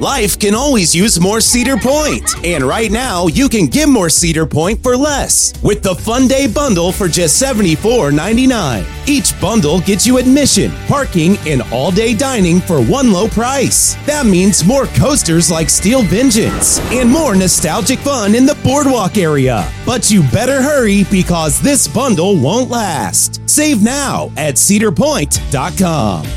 Life can always use more Cedar Point. And right now, you can get more Cedar Point for less with the Fun Day Bundle for just $74.99. Each bundle gets you admission, parking, and all-day dining for one low price. That means more coasters like Steel Vengeance and more nostalgic fun in the boardwalk area. But you better hurry because this bundle won't last. Save now at cedarpoint.com.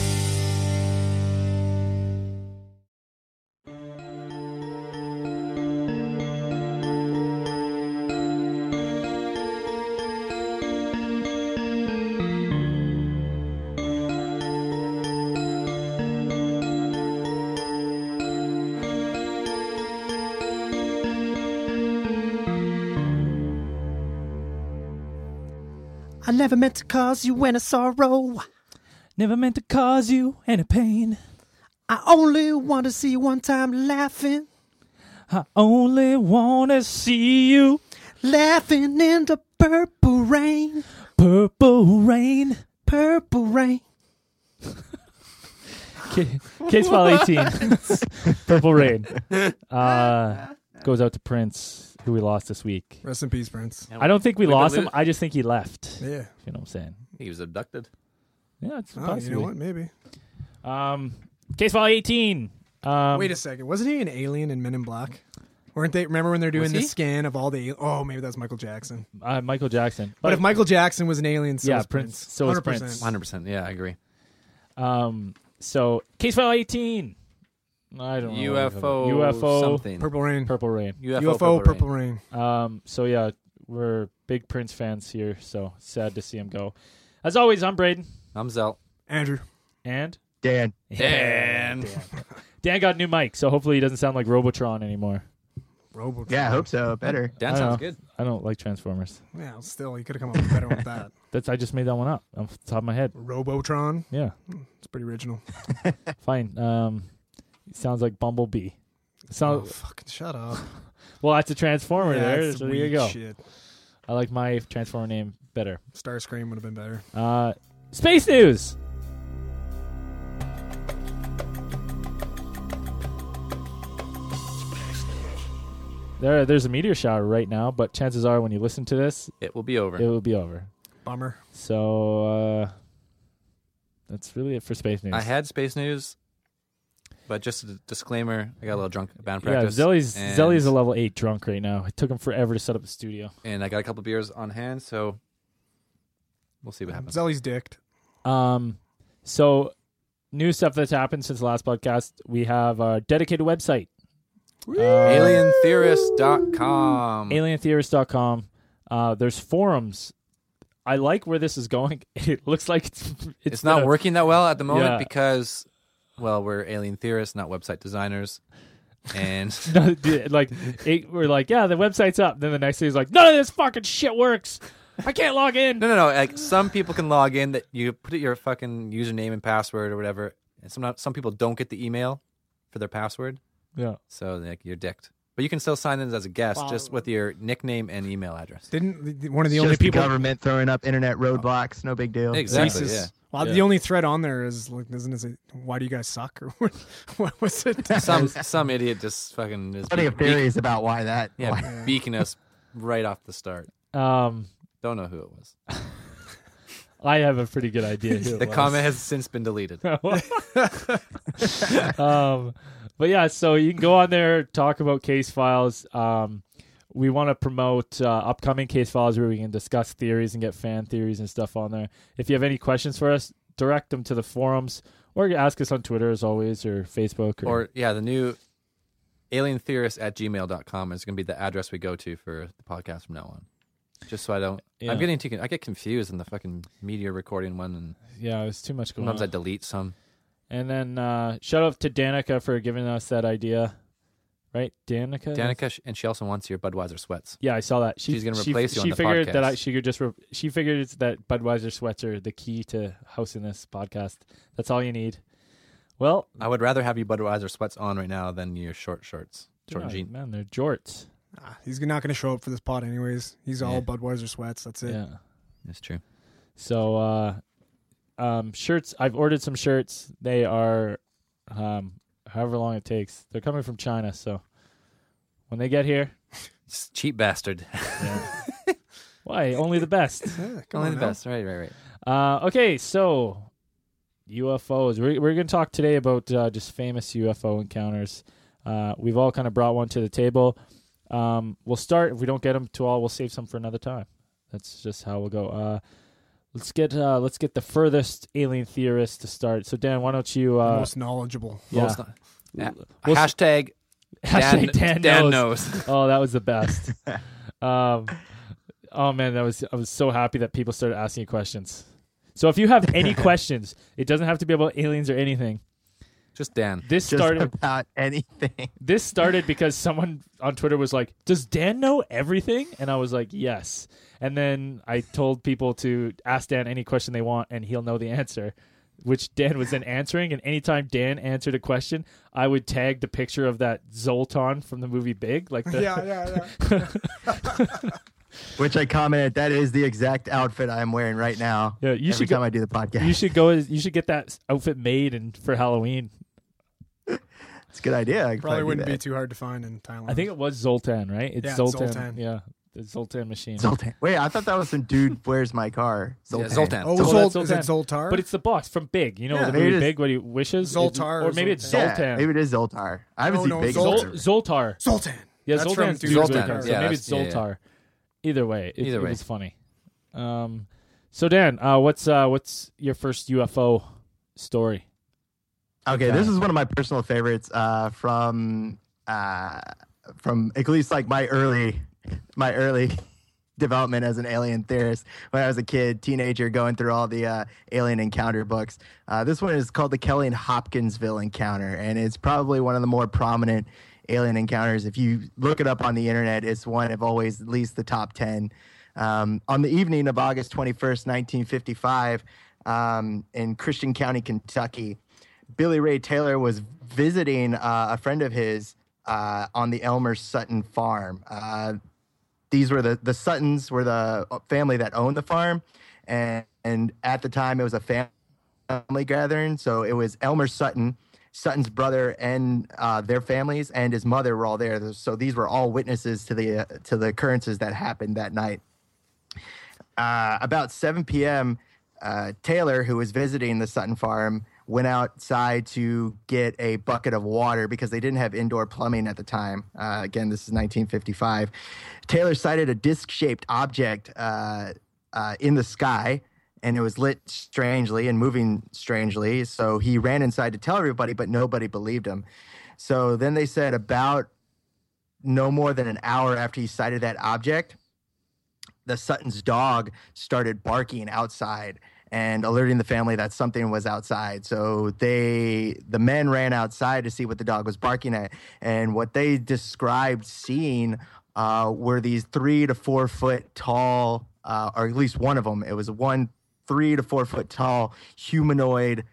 I never meant to cause you any sorrow. Never meant to cause you any pain. I only want to see you one time laughing. I only want to see you laughing in the purple rain. Purple rain. Purple rain. Case file 18. Purple rain. Goes out to Prince, who we lost this week. Rest in peace, Prince. I don't think we lost him. I just think he left. Yeah. You know what I'm saying? He was abducted. Yeah, it's possible. You know what? Maybe. Case file 18. Wait a second. Wasn't he an alien in Men in Black? Weren't they? Remember when they're doing the scan of all the? Oh, maybe that's Michael Jackson. Michael Jackson. But if Michael Jackson was an alien, so is Prince. So is Prince. 100%. Yeah, I agree. So case file 18. I don't know. UFO something. Purple rain. Purple rain. UFO purple rain. So yeah, we're big Prince fans here. So sad to see him go. As always, I'm Braden. I'm Zell. Andrew. And Dan. Dan got a new mic, so hopefully he doesn't sound like Robotron anymore. Robotron. Yeah, I hope so. Better. Dan sounds good. I don't like Transformers. Yeah, still, you could have come up with a better one with that. I just made that one up off the top of my head. Robotron. Yeah. It's pretty original. Fine. Sounds like Bumblebee. Fucking shut up. Well, that's a Transformer there. So there you go. Shit. I like my Transformer name better. Starscream would have been better. Space news. There's a meteor shower right now, but chances are when you listen to this, it will be over. It will be over. Bummer. So that's really it for space news. I had space news, but just a disclaimer, I got a little drunk at band practice. Yeah, Zelly's a level 8 drunk right now. It took him forever to set up the studio. And I got a couple beers on hand, so we'll see what happens. Zelly's dicked. So new stuff that's happened since the last podcast. We have a dedicated website. Alientheorist.com. Alientheorist.com. There's forums. I like where this is going. It looks like it's not working that well at the moment because, well, we're alien theorists, not website designers. And we're like, yeah, the website's up. Then the next day is like, none of this fucking shit works. I can't log in. No. Like some people can log in. That you put your fucking username and password or whatever. And some people don't get the email for their password. Yeah. So like you're dicked. But you can still sign in as a guest just with your nickname and email address. Didn't one of the Just only people the government throwing up internet roadblocks? No big deal. Exactly. Yeah. Well, the only thread on there is like, isn't it? Why do you guys suck? Or what was it? Some idiot just fucking is. Plenty of theories about why that. Yeah, beaking us right off the start. Don't know who it was. I have a pretty good idea. The comment has since been deleted. But yeah, so you can go on there, talk about case files. We want to promote upcoming case files where we can discuss theories and get fan theories and stuff on there. If you have any questions for us, direct them to the forums or ask us on Twitter as always or Facebook. Or the new alientheorist@gmail.com is going to be the address we go to for the podcast from now on. Just so I don't... Yeah. I get confused in the fucking media recording one. And yeah, there's too much going on. Sometimes I delete some. And then shout out to Danica for giving us that idea. Right? Danica? Danica, and she also wants your Budweiser sweats. Yeah, I saw that. She's going to replace you on the figured podcast. That she figured that Budweiser sweats are the key to hosting this podcast. That's all you need. Well... I would rather have you Budweiser sweats on right now than your short shorts. Short jeans. Man, they're jorts. He's not going to show up for this pod anyways. He's all Budweiser sweats. That's it. Yeah. That's true. So... shirts. I've ordered some shirts. They are however long it takes. They're coming from China, so when they get here, Just cheap bastard. why? Only the best. Come Only on the now. best. Right. Okay, so UFOs. We're going to talk today about just famous UFO encounters. We've all kind of brought one to the table. We'll start. If we don't get them to all, we'll save some for another time. That's just how we'll go. Let's get the furthest alien theorist to start. So Dan, why don't you? Most knowledgeable. Yeah. We'll- Hashtag Dan knows. Oh, that was the best. Oh man, I was so happy that people started asking you questions. So if you have any questions, it doesn't have to be about aliens or anything. Just Dan. This Just started. about anything. This started because someone on Twitter was like, "Does Dan know everything?" And I was like, "Yes." And then I told people to ask Dan any question they want, and he'll know the answer, which Dan was then answering. And anytime Dan answered a question, I would tag the picture of that Zoltan from the movie Big, like the Yeah. Which I commented, that is the exact outfit I'm wearing right now. Yeah, you every should time go- I do the podcast. You should go. You should get that outfit made and for Halloween. It's a good idea. I could Probably do wouldn't be that. too hard to find in Thailand. I think it was Zoltan, right? It's Yeah, Zoltan. Zoltan. Yeah, the Zoltan machine. Zoltan. Wait, I thought that was some dude. Where's my car? Yeah, Zoltan. Oh, that's Is it Zoltan. Zoltar? But it's the boss from Big. You know Yeah, the maybe movie it is- Big, what he wishes? Zoltar Or or maybe it's Yeah, Zoltan. maybe it is Zoltar. I haven't Oh, seen no, Big. Zoltar. Zoltar. Zoltan. Yeah, That's Zoltan's from dude's Zoltan. really car, so Yeah, maybe it's that's- yeah, Zoltar. Either way, Either it way. was funny. So Dan, what's your first UFO story? Okay, this is one of my personal favorites from at least like my early development as an alien theorist when I was a kid, teenager, going through all the alien encounter books. This one is called the Kelly and Hopkinsville Encounter, and it's probably one of the more prominent alien encounters. If you look it up on the internet, it's one of always at least the top 10. On the evening of August 21st, 1955, in Christian County, Kentucky, Billy Ray Taylor was visiting a friend of his on the Elmer Sutton farm. These were the Suttons were the family that owned the farm, and at the time it was a family gathering. So it was Elmer Sutton, Sutton's brother, and their families, and his mother were all there. So these were all witnesses to the occurrences that happened that night. About 7 p.m., Taylor, who was visiting the Sutton farm, went outside to get a bucket of water because they didn't have indoor plumbing at the time. Again, this is 1955. Taylor sighted a disc-shaped object in the sky, and it was lit strangely and moving strangely. So he ran inside to tell everybody, but nobody believed him. So then they said about no more than an hour after he sighted that object, the Sutton's dog started barking outside and alerting the family that something was outside. So the men ran outside to see what the dog was barking at. And what they described seeing were these 3 to 4 foot tall, or at least one of them. It was one 3 to 4 foot tall humanoid.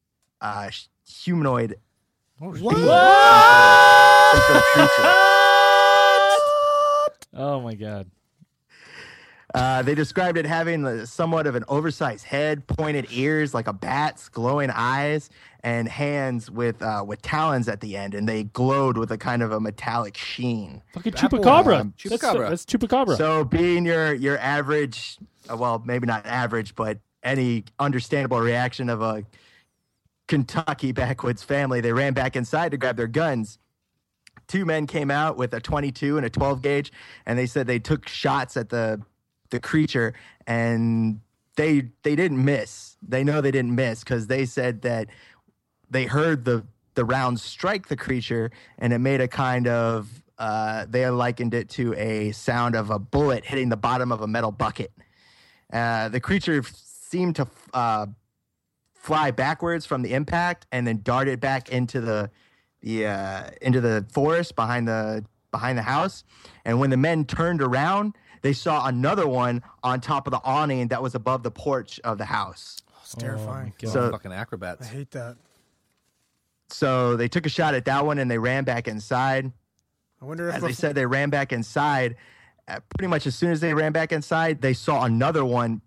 Oh my God. They described it having somewhat of an oversized head, pointed ears like a bat's, glowing eyes, and hands with talons at the end, and they glowed with a kind of a metallic sheen. Fucking Chupacabra. Chupacabra. That's Chupacabra. So being your average, well, maybe not average, but any understandable reaction of a Kentucky backwoods family, they ran back inside to grab their guns. 2 men came out with a 22 and a 12 gauge, and they said they took shots at the creature, and they didn't miss. They know they didn't miss because they said that they heard the rounds strike the creature, and it made a kind of they likened it to a sound of a bullet hitting the bottom of a metal bucket. The creature seemed to fly backwards from the impact and then darted back into the forest behind the house. And when the men turned around, they saw another one on top of the awning that was above the porch of the house. It's terrifying. God. So- Fucking I acrobats. hate that. So they took a shot at that one and they ran back inside. I wonder if As they said, they ran back inside. Pretty much as soon as they ran back inside, they saw another one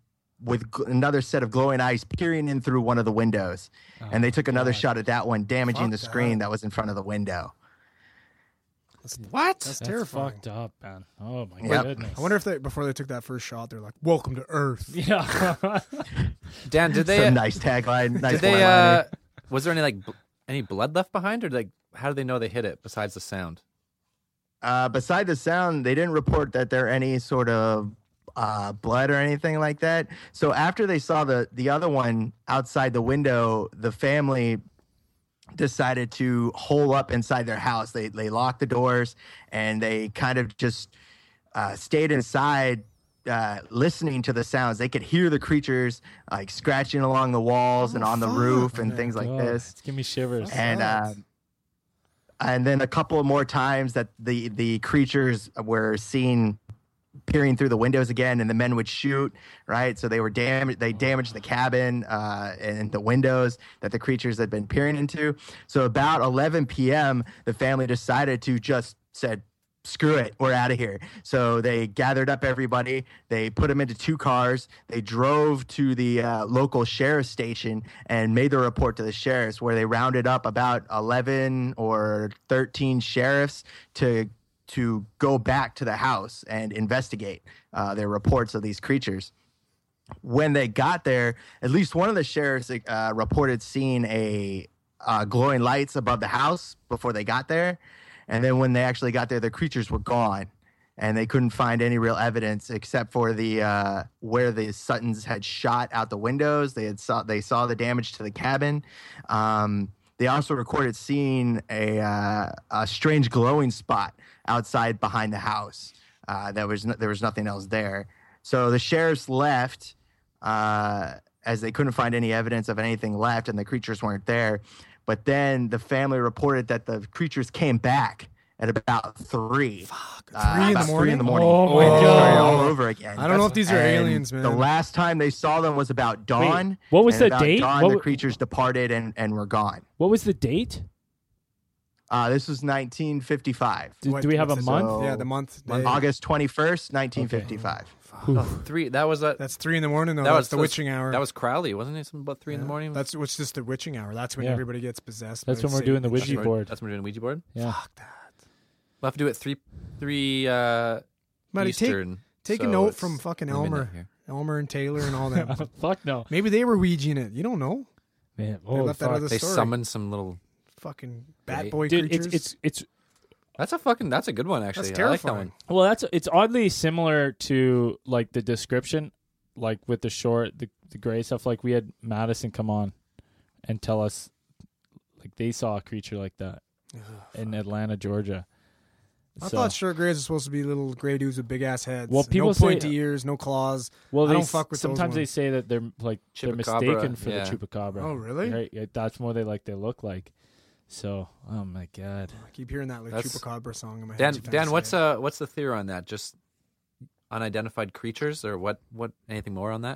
with another set of glowing eyes peering in through one of the windows. And they took another shot at that one, damaging the screen that was in front of the window. What? That's That's terrifying. fucked up, man. Oh my Yep. goodness. I wonder if before they took that first shot, they're like, "Welcome to Earth." Yeah. Dan, did they? Some nice tagline. Nice Did they? one-liner. Was there any blood left behind, or how did they know they hit it besides the sound? Beside the sound, they didn't report that there any sort of blood or anything like that. So after they saw the other one outside the window, the family decided to hole up inside their house. They locked the doors and they kind of just stayed inside, listening to the sounds. They could hear the creatures like scratching along the walls and on the roof and things like Oh, this. Give me shivers. And then a couple of more times that the creatures were seen peering through the windows again, and the men would shoot, right? So they were damaged. They damaged the cabin and the windows that the creatures had been peering into. So about 11 p.m., the family decided to just said, screw it, we're out of here. So they gathered up everybody. They put them into 2 cars. They drove to the local sheriff's station and made the report to the sheriffs, where they rounded up about 11 or 13 sheriffs to go back to the house and investigate their reports of these creatures. When they got there, at least one of the sheriffs reported seeing a glowing lights above the house before they got there. And then when they actually got there, the creatures were gone, and they couldn't find any real evidence except for the where the Suttons had shot out the windows. They saw the damage to the cabin. They also recorded seeing a strange glowing spot outside behind the house. There was nothing else there. So the sheriffs left as they couldn't find any evidence of anything left, and the creatures weren't there. But then the family reported that the creatures came back at about 3. About 3 in the morning. Oh my And they started God. all over again. I don't know if these are And aliens, man. The last time they saw them was about dawn. Wait, what was and the about date? Dawn, What the wa- creatures departed and were gone. What was the date? This was 1955. Do we have a what's month? So- Yeah, the month. day. August 21st, 1955. Oh, 3. That was a. That's 3 in the morning. Though. That That's was the witching hour. That was Crowley, wasn't it? Something about 3 in the morning. That's what's just the witching hour. That's when Yeah. everybody gets possessed. That's by when we're doing the Satan. Ouija board. That's when we're doing the Ouija board. Yeah. Fuck that. We'll have to do it 3 Buddy, Eastern. take a so note it's from fucking midnight Elmer. here. Elmer and Taylor and all them. Fuck no. Maybe they were Ouijing it. You don't know. Man, They oh, left that out fuck. of the They story. summoned some little. Fucking bat Right. boy Dude, creatures. it's That's a good one actually. That's I like that terrifying. one. well, it's oddly similar to like the description, like with the short, the gray stuff. Like we had Madison come on and tell us, like they saw a creature like that in Atlanta, Georgia. I So- thought short grays are supposed to be little gray dudes with big ass heads. Well, people no say- pointy ears, no claws. Well, I they don't fuck with those sometimes they ones. say that they're like they're Chupacabra, mistaken for yeah. the chupacabra. Oh, really? Right? Yeah, that's more they look like. So, oh my god. I keep hearing that like That's- Chupacabra song in my head. Dan, every time Dan, you what's say it. what's the theory on that? Just unidentified creatures, or what? Anything more on that?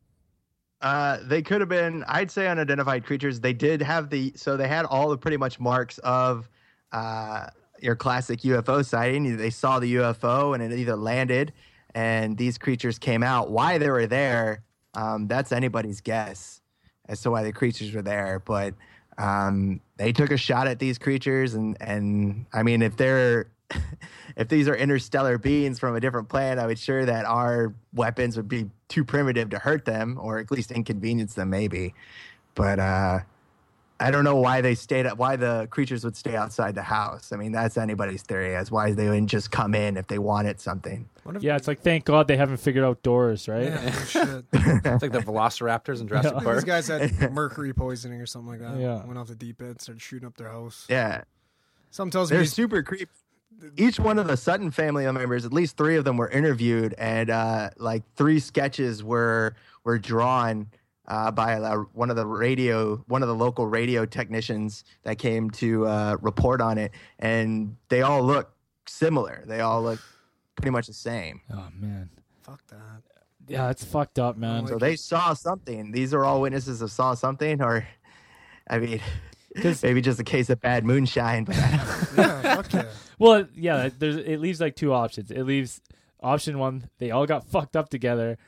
They could have been, I'd say, unidentified creatures. They did have so they had all the pretty much marks of your classic UFO sighting. They saw the UFO and it either landed and these creatures came out. Why they were there, that's anybody's guess as to why the creatures were there. But they took a shot at these creatures, and I mean, if these are interstellar beings from a different planet, I would sure that our weapons would be too primitive to hurt them, or at least inconvenience them, maybe. But I don't know why why the creatures would stay outside the house. I mean, that's anybody's theory as why they wouldn't just come in if they wanted something. What if- Yeah, it's like thank God they haven't figured out doors, right? Yeah, no shit. It's like the Velociraptors in Jurassic Yeah. These Park. guys had mercury poisoning or something like that. Yeah. Went off the deep end, started shooting up their house. Yeah, Something tells me they're these- super creepy. Each one of the Sutton family members, at least 3 of them, were interviewed, and like 3 sketches were drawn by one of the local radio technicians that came to report on it, and they all look similar. They all look pretty much the same. Oh man. fuck that. Yeah, it's fucked up, man. So they saw something. These are all witnesses of saw something, or I mean, 'Cause- maybe just a case of bad moonshine. But Yeah, fuck yeah. Well, yeah, it leaves like 2 options. It leaves option 1, they all got fucked up together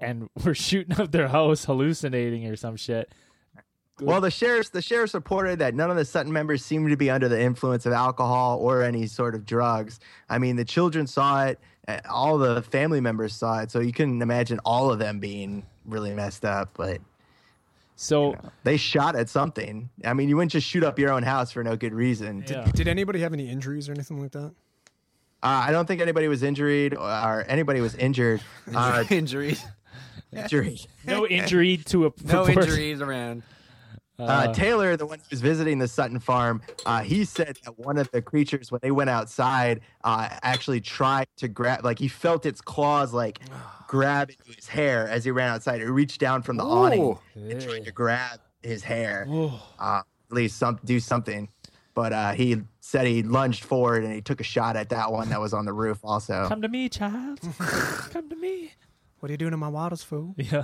and were shooting up their house, hallucinating or some shit. Well, the sheriffs reported that none of the Sutton members seemed to be under the influence of alcohol or any sort of drugs. I mean, the children saw it, all the family members saw it, so you can imagine all of them being really messed up. But So they shot at something. I mean, you wouldn't just shoot up your own house for no good reason. Yeah. Did anybody have any injuries or anything like that? I don't think anybody was injured or anybody was injured. Injuries. Injury. no injury to a No person. injuries around. Taylor, the one who was visiting the Sutton farm, he said that one of the creatures, when they went outside, actually tried to grab, like he felt its claws like grab into his hair as he ran outside. It reached down from the awning and tried to grab his hair, at least do something. But he said he lunged forward and he took a shot at that one that was on the roof also. Come to me, child. Come to me. What are you doing in my waters, fool? Yeah.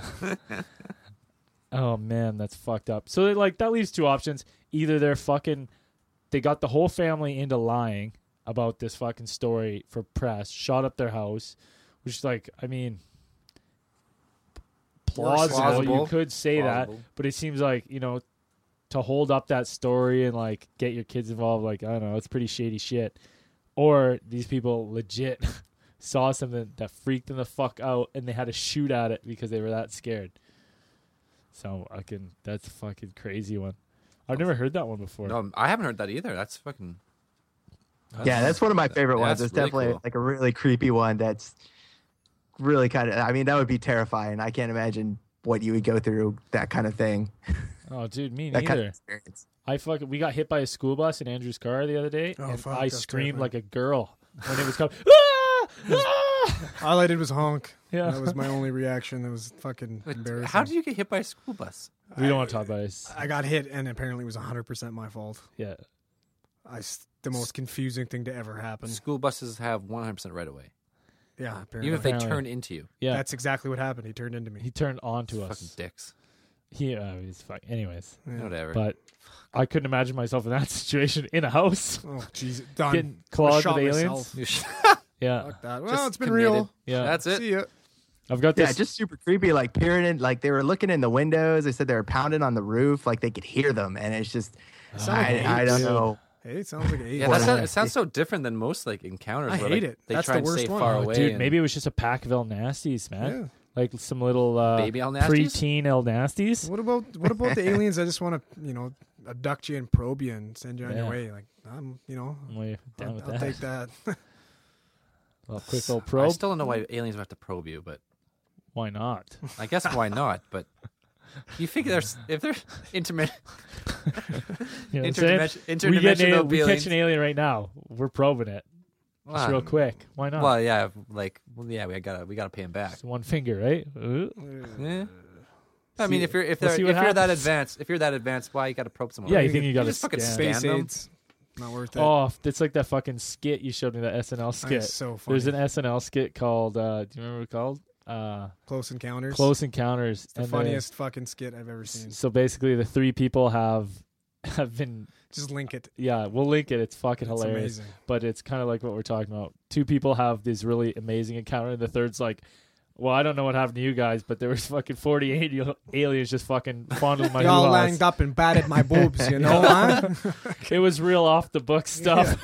Oh man, that's fucked up. So like that leaves two options. Either they got the whole family into lying about this fucking story for press, shot up their house, which is like, I mean, plausible. You could say that, but it seems like, to hold up that story and like get your kids involved, like, I don't know, it's pretty shady shit. Or these people legit saw something that freaked them the fuck out and they had to shoot at it because they were that scared. So that's a fucking crazy one. I've never heard that one before. No, I haven't heard that either. That's fucking. Yeah, that's one of my favorite ones. That's It's really definitely cool. like a really creepy one. That's really kind of. I mean, that would be terrifying. I can't imagine what you would go through that kind of thing. Oh, dude, me That kind of neither. experience. We got hit by a school bus in Andrew's car the other day, Oh, and fuck, I that's screamed terrifying. like a girl when it was coming. Ah! Ah! All I did was honk. Yeah. That was my only reaction. That was fucking embarrassing. How did you get hit by a school bus? We don't want to talk about it. I got hit, and apparently it was 100% my fault. Yeah. The most confusing thing to ever happen. School buses have 100% right away, Yeah, apparently. even if they Apparently. turn into you. Yeah. That's exactly what happened. He turned into me. He turned on to Fucking us. dicks. He's fine. Anyways, Yeah. Whatever. but I couldn't imagine myself in that situation in a house Oh, jeez. Done. getting clawed Shot with aliens. myself. Yeah. Fuck that. Well, Just it's been committed. real. Yeah. That's it. See ya. I've got Yeah, this. just super creepy. Like peering in, like they were looking in the windows. They said they were pounding on the roof, like they could hear them, and it's just, I don't know. Hey, it sounds like an Yeah, it sounds so different than most like encounters. I where, hate like, it. They That's try the and worst stay one. far Oh, away. Dude, and- maybe it was just a pack of El Nasties, man. Yeah. Like some little Baby El Nasties? preteen El Nasties. What about the aliens? I just want to, abduct you and probe you and send you on your Yeah. way. Like, I'm Way down with I'll that. take that. A quick little I probe. still don't know why aliens would have to probe you, but Why not? I guess why not? But you figure if there's You know what I'm saying? interdimensional We catch aliens. an alien right now. We're probing it. Just real quick. Why not? Well, yeah, we gotta pay him back. Just one finger, right? Yeah. I mean, if you're see what that happens. advanced, why you gotta probe someone? Yeah, you think you got to just fucking scan. scan Space them? aids. Not worth it. Oh, it's like that fucking skit you showed me, that SNL skit. That's so funny. There's an SNL skit called, do you remember what it's called? Close Encounters. Close Encounters. It's the funniest fucking skit I've ever seen. So basically, the three people have been. Just link it. Yeah, we'll link it. It's fucking It's hilarious. amazing. But it's kind of like what we're talking about. Two people have this really amazing encounter, and the third's like, well, I don't know what happened to you guys, but there was fucking 48 aliens just fucking fondling my Y'all hoo-haws. langed up and batted my boobs, you know, huh? It was real off the book stuff.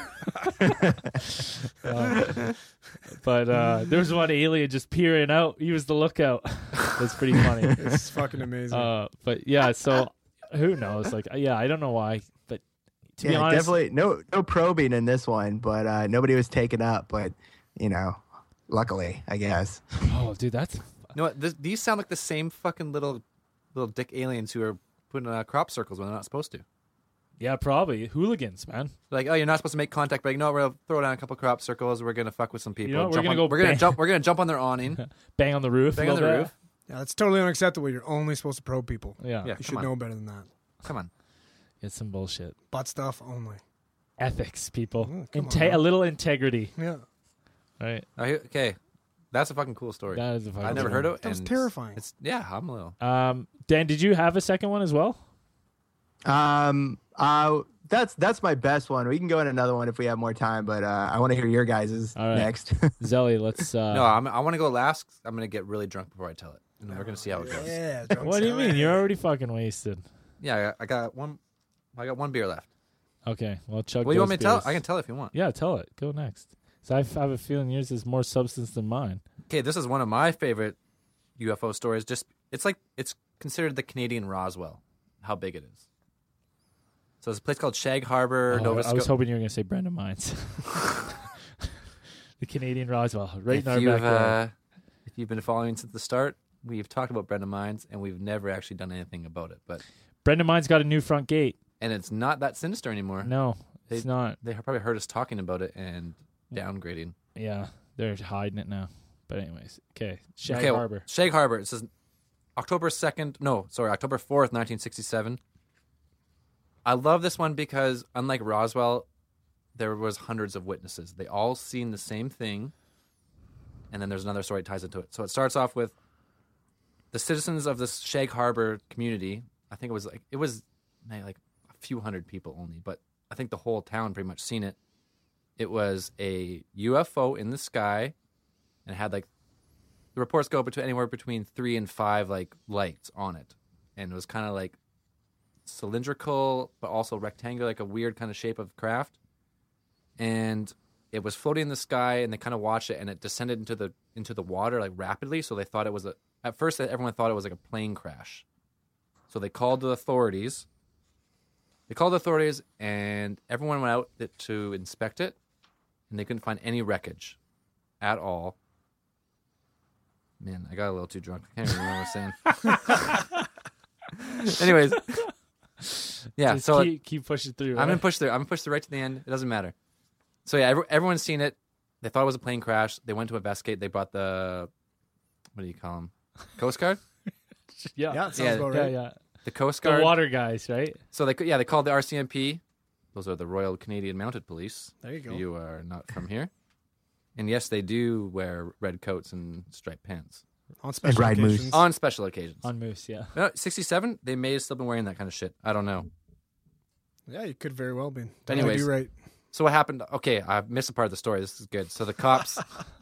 But there was one alien just peering out. He was the lookout. That's pretty funny. It's fucking amazing. But yeah, so who knows? Like, yeah, I don't know why, but to be honest, definitely no probing in this one, but nobody was taken up. But luckily, I guess. oh, dude, that's You know what? These sound like the same fucking little dick aliens who are putting crop circles when they're not supposed to. yeah, probably hooligans, man. Like, oh, you're not supposed to make contact, but we're gonna throw down a couple crop circles. We're gonna fuck with some people. You know what? Jump We're gonna on- go We're gonna jump on their awning. Bang on the roof. Bang a on the little roof. Yeah, that's totally unacceptable. You're only supposed to probe people. bit. Yeah, Yeah. You Come should on. know better than that. Come on. it's some bullshit. Butt stuff only. Ethics, people. come on, man. A little integrity, Yeah. right? Okay, that's a fucking cool story. That is a fucking I never cool heard one. of it. That was and terrifying. I'm a little. Dan, did you have a second one as well? That's my best one. We can go in another one if we have more time, but I want to hear your guys's All right. next. Zelly, let's. No, I want to go last. I'm gonna get really drunk before I tell it. and we're gonna see how it goes. Yeah. What do you mean? You're already fucking wasted. Yeah, I got one. I got one beer left. Okay, well, chug. Well, you want me those to tell? beers. I can tell if you want. Yeah, tell it. Go next. So I have a feeling yours is more substance than mine. Okay, this is one of my favorite UFO stories. Just it's considered the Canadian Roswell. How big it is. So there's a place called Shag Harbor, Nova I was Scotia. hoping you were going to say Brendan Mines. The Canadian Roswell, right If in our you've, backyard. if you've been following since the start, we've talked about Brendan Mines, and we've never actually done anything about it. But Brendan Mines got a new front gate. and it's not that sinister anymore. No, it's not. They probably heard us talking about it and downgrading. Yeah, they're hiding it now. But anyways, okay. Shag Okay, well, Harbor. Shag Harbor. It says October 4th, 1967. I love this one because, unlike Roswell, there was hundreds of witnesses. They all seen the same thing, and then there's another story that ties into it. So it starts off with the citizens of this Shag Harbor community. I think it was like a few hundred people only, but I think the whole town pretty much seen it. It was a UFO in the sky, and it had like the reports go anywhere between 3 and 5 like lights on it, and it was kind of like cylindrical but also rectangular, like a weird kind of shape of craft. And it was floating in the sky, and they kind of watched it, and it descended into the water like rapidly. So they thought it was at first everyone thought it was like a plane crash. So they called the authorities. And everyone went out to inspect it, and they couldn't find any wreckage at all. Man, I got a little too drunk. I can't even remember what I was saying. Anyways, yeah. Just So keep pushing through. I'm gonna right? push through. I'm gonna push through right to the end. It doesn't matter. So yeah, everyone's seen it. They thought it was a plane crash. They went to investigate. They brought the what do you call them? Coast Guard. Yeah, Yeah, it sounds Yeah, about yeah, right. yeah. The Coast The Guard. water guys, right? So they called the RCMP. Those are the Royal Canadian Mounted Police. There you go. You are not from here. And yes, they do wear red coats and striped pants On special ride moose. occasions. on special occasions. On Moose, yeah. 67, they may have still been wearing that kind of shit. I don't know. Yeah, you could very well be. Anyways. You're right. So what happened? Okay, I missed a part of the story. This is good. So the cops,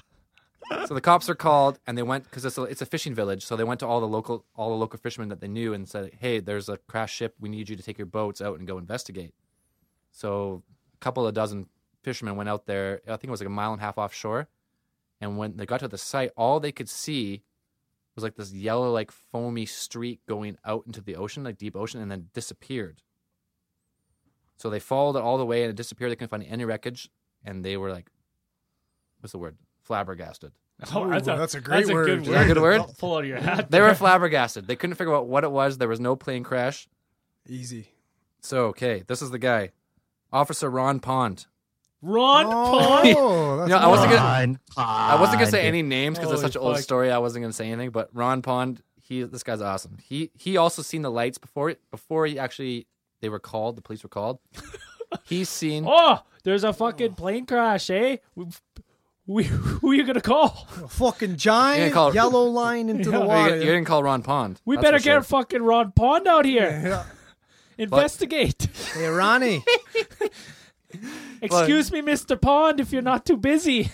are called, and they went because it's a fishing village. So they went to all the local fishermen that they knew and said, "Hey, there's a crash ship. We need you to take your boats out and go investigate." So a couple of dozen fishermen went out there. I think it was like a mile and a half offshore. And when they got to the site, all they could see was like this yellow, like foamy streak going out into the ocean, like deep ocean, and then disappeared. So they followed it all the way, and it disappeared. They couldn't find any wreckage, and they were like, what's the word? Flabbergasted. Oh, that's a great word. Good Is that a good word? Pull out of your hat. They were flabbergasted. They couldn't figure out what it was. There was no plane crash. Easy. So, okay, this is the guy. Officer Ron Pond. Ron Pond. Oh, that's You know, I wasn't gonna Ron I wasn't gonna say Pond. any names because it's Holy such an old fuck. story. I wasn't gonna say anything. But Ron Pond, this guy's awesome. He also seen the lights before they were called. The police were called. He's seen. Oh, there's a fucking plane crash, eh? Who are you gonna call? a fucking giant call it- yellow line into the You water. didn't call Ron Pond. We That's better for get sure. fucking Ron Pond out here. Yeah. Investigate. Hey, Ronnie. Excuse me, Mr. Pond, if you're not too busy.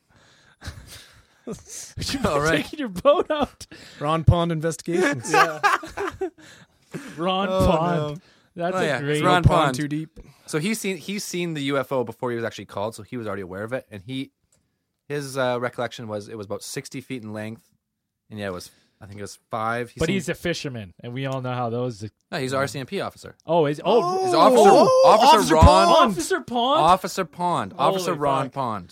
Would you All mind right. taking your boat out? Ron Pond Investigations. Ron Oh, Pond. no. That's Oh, a yeah. great It's Ron Pond Pond. too deep. So he's seen the UFO before he was actually called, so he was already aware of it. And his recollection was it was about 60 feet in length, and yeah, I think it was 5. But he's a fisherman, and we all know how those. No, he's an RCMP officer. He's He's Officer Ron. Officer Pond. Officer Pond. Officer Holy Ron fuck. Pond.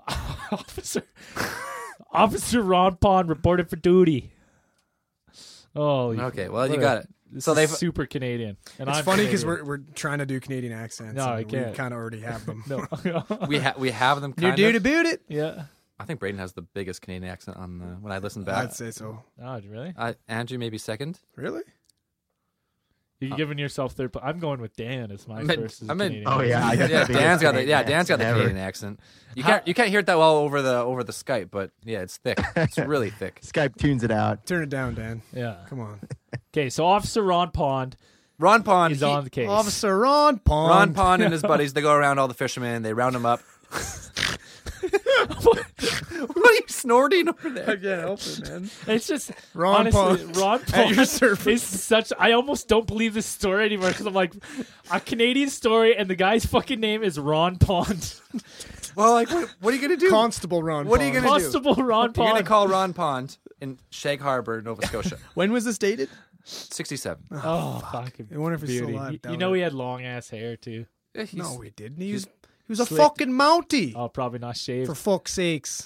Officer Ron Pond reported for duty. Oh, Okay, well you got it. This So is they super Canadian, and It's I'm funny because Canadian. we're trying to do Canadian accents. No, I and can't. We kind of already have them. no. we have them. You Kind do of. to boot it? Yeah. I think Braden has the biggest Canadian accent on the when I listen back. I'd say so. Oh, really? Andrew maybe second. Really? You're giving yourself third. I'm going with Dan as my I meant- first. I meant- Canadian. Oh yeah, I got Yeah, the Dan's got the Canadian Dan's got the accent Canadian accent. You can't hear it that well over the Skype, but yeah, it's thick. It's really thick. Skype tunes it out. Turn it down, Dan. Yeah. Come on. Okay, so Officer Ron Pond Ron Pond. is on the case. Officer Ron Pond. Ron Pond and his buddies. They go around all the fishermen. They round them up. What are you snorting over there. I can't help it, man. It's just Ron honestly, Pond Ron at Pond your surface. is such. I almost don't believe this story anymore because I'm like, a Canadian story, and the guy's fucking name is Ron Pond. Well, like, what are you gonna do? Constable Ron. What are you Pond. gonna do? Constable Ron You're gonna Pond. call Ron Pond in Shag Harbor, Nova Scotia. When was this dated? 67. Oh, fucking I wonder if he's still beauty. alive. You Doubt know it. he had long ass hair too. Yeah, he's- No, he didn't. He was a slick. fucking Mountie. Oh, probably not shaved. For fuck's sakes.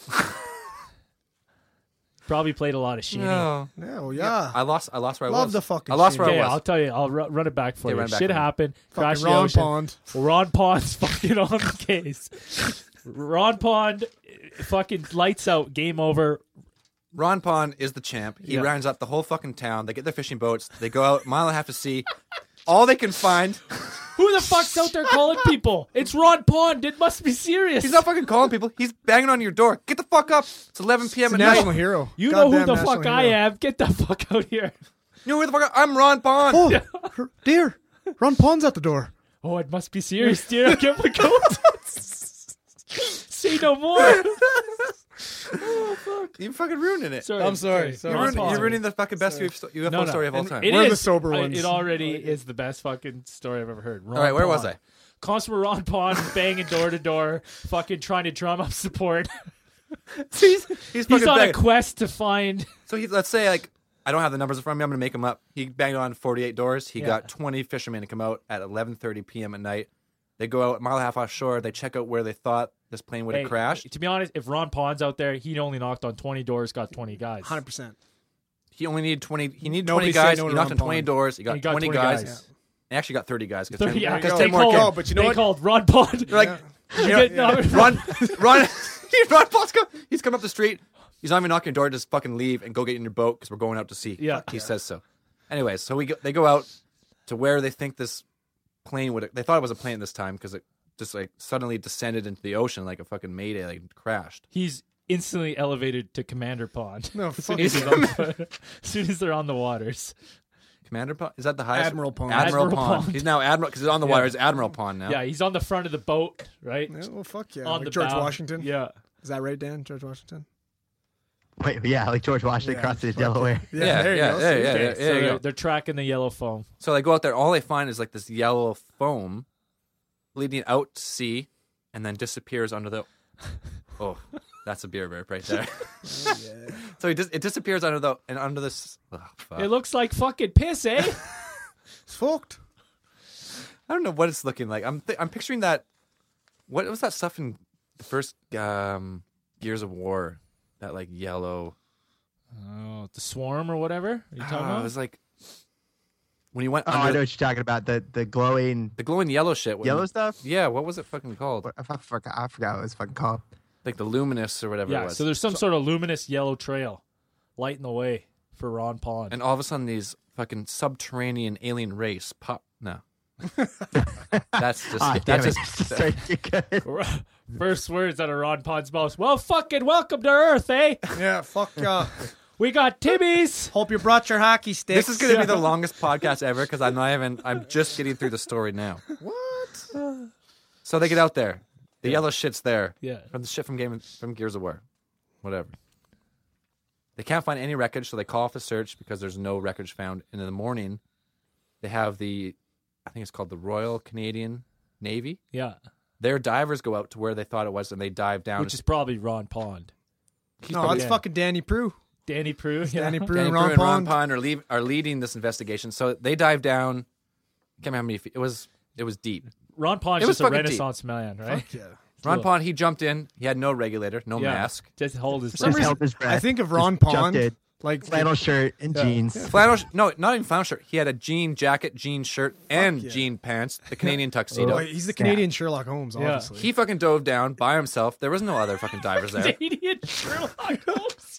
Probably played a lot of Sheeny. No. No, yeah. I lost where I was. Love the fucking I lost shit. where Okay, I I'll was. tell you. I'll run it back for Okay, you. run it back Shit for me. happened. Crash Fucking the Ron ocean. Pond. Ron Pond's fucking on the case. Ron Pond fucking lights out. Game over. Ron Pond is the champ. He Yeah. rounds up the whole fucking town. They get their fishing boats. They go out a mile and a half to sea. All they can find. Who the fuck's out there calling people? It's Ron Pond. It must be serious. He's not fucking calling people. He's banging on your door. Get the fuck up. It's 11 p.m. He's a at night. national hero. You know who Goddamn the fuck national I hero. am. Get the fuck out here. You know who the fuck I'm Ron Pond. Oh, dear. Ron Pond's at the door. Oh, it must be serious, dear. I can't let go. Say no more. You're fucking ruining it. Sorry, I'm sorry. You're, Ron Pond. you're ruining the fucking best UFO No, no. story of all And time. it We're the is- sober ones. It already is the best fucking story I've ever heard. Ron All right, where was Pond. I? Constable Ron Pond banging door to door, fucking trying to drum up support. He's He's fucking on a banging. quest to find. So let's say like I don't have the numbers in front of me. I'm gonna make them up. He banged on 48 doors. He Yeah. got 20 fishermen to come out at 11:30 p.m. at night. They go out a mile and a half offshore. They check out where they thought this plane would have Hey, crashed. To be honest, if Ron Pond's out there, he only knocked on 20 doors, got 20 guys. 100%. He only needed 20. He needed Nobody 20 say guys. no He to knocked Ron on 20 Pond. doors. He got, He got 20 20 guys. guys. He actually got 30 guys. 30, yeah, because because 10 more came. Oh, but you know they what? called Ron Pond. They're like, You get- no, Ron Pond's he's come up the street. He's not even knocking your door. Just fucking leave and go get in your boat because we're going out to sea. Yeah. He says so. Anyways, so they go out to where they think this plane would. They thought it was a plane this time because it just like suddenly descended into the ocean like a fucking mayday, like crashed. He's instantly elevated to Commander Pond. No, as fuck soon as, he's on the- as soon as they're on the waters. Commander Pond? Is that the highest? Admiral Pond. Admiral Admiral Pond. Pond. He's now Admiral because he's on the water. He's Admiral Pond now. Yeah, he's on the front of the boat, right? Yeah, well, fuck yeah. On Like the George bow. Washington. Yeah. Is that right, Dan? George Washington? Wait, yeah, like George Washington Yeah, crossed the fuck Delaware. There you go. yeah, Okay, yeah, so there you they're, go. they're tracking the yellow foam. So they go out there. All they find is like this yellow foam leading out to sea, and then disappears under the. Oh, that's a beer burp right there. So it disappears under this. Oh, fuck. It looks like fucking piss, eh? It's fucked. I don't know what it's looking like. I'm picturing that. What was that stuff in the first Gears of War? That like yellow. Oh, the swarm or whatever? Are you talking It about? was like when you went Oh, I under know what you're talking about. The glowing the glowing yellow shit. yellow stuff. Yeah, what was it fucking called? What, I forgot what it was fucking called. Like the luminous or whatever it Yeah, was. so there's some sort of luminous yellow trail lighting the way for Ron Pond. And all of a sudden, these fucking subterranean alien race pop. No, that's just Ah, damn that's it. just Sorry, you good. First words out of Ron Pond's mouth. Well, fucking welcome to Earth, eh? Yeah, fuck yeah. We got Timmy's. Hope you brought your hockey sticks. This is going to be the longest podcast ever because I'm just getting through the story now. What? So they get out there. The yellow shit's there. Yeah. From the shit from Gears of War. Whatever. They can't find any wreckage, so they call off the search because there's no wreckage found. And in the morning, they have I think it's called the Royal Canadian Navy. Yeah, Their divers go out to where they thought it was and they dive down. which is probably Ron Pond. No, that's yeah. fucking Danny Prue. Danny Prue. Yeah. Danny Prue Danny and Prue Ron and Ron Pond. Pond are leading this investigation. So they dive down. Can't remember how many feet. It was deep. Ron Pond's It was just a fucking Renaissance man, right? Fuck yeah. Ron Pond, he jumped in. He had no regulator, no Yeah. mask. Just hold his For some breath. Just held reason, his breath. I think of Ron Just jumped Pond, in. like Flannel shirt and jeans. Flannel, no, not even flannel shirt. He had a jean jacket, jean shirt, and yeah. jean pants. The Canadian tuxedo. Oh, he's the Canadian Sherlock Holmes, Yeah. obviously. He fucking dove down by himself. There was no other fucking divers there. Canadian Sherlock Holmes.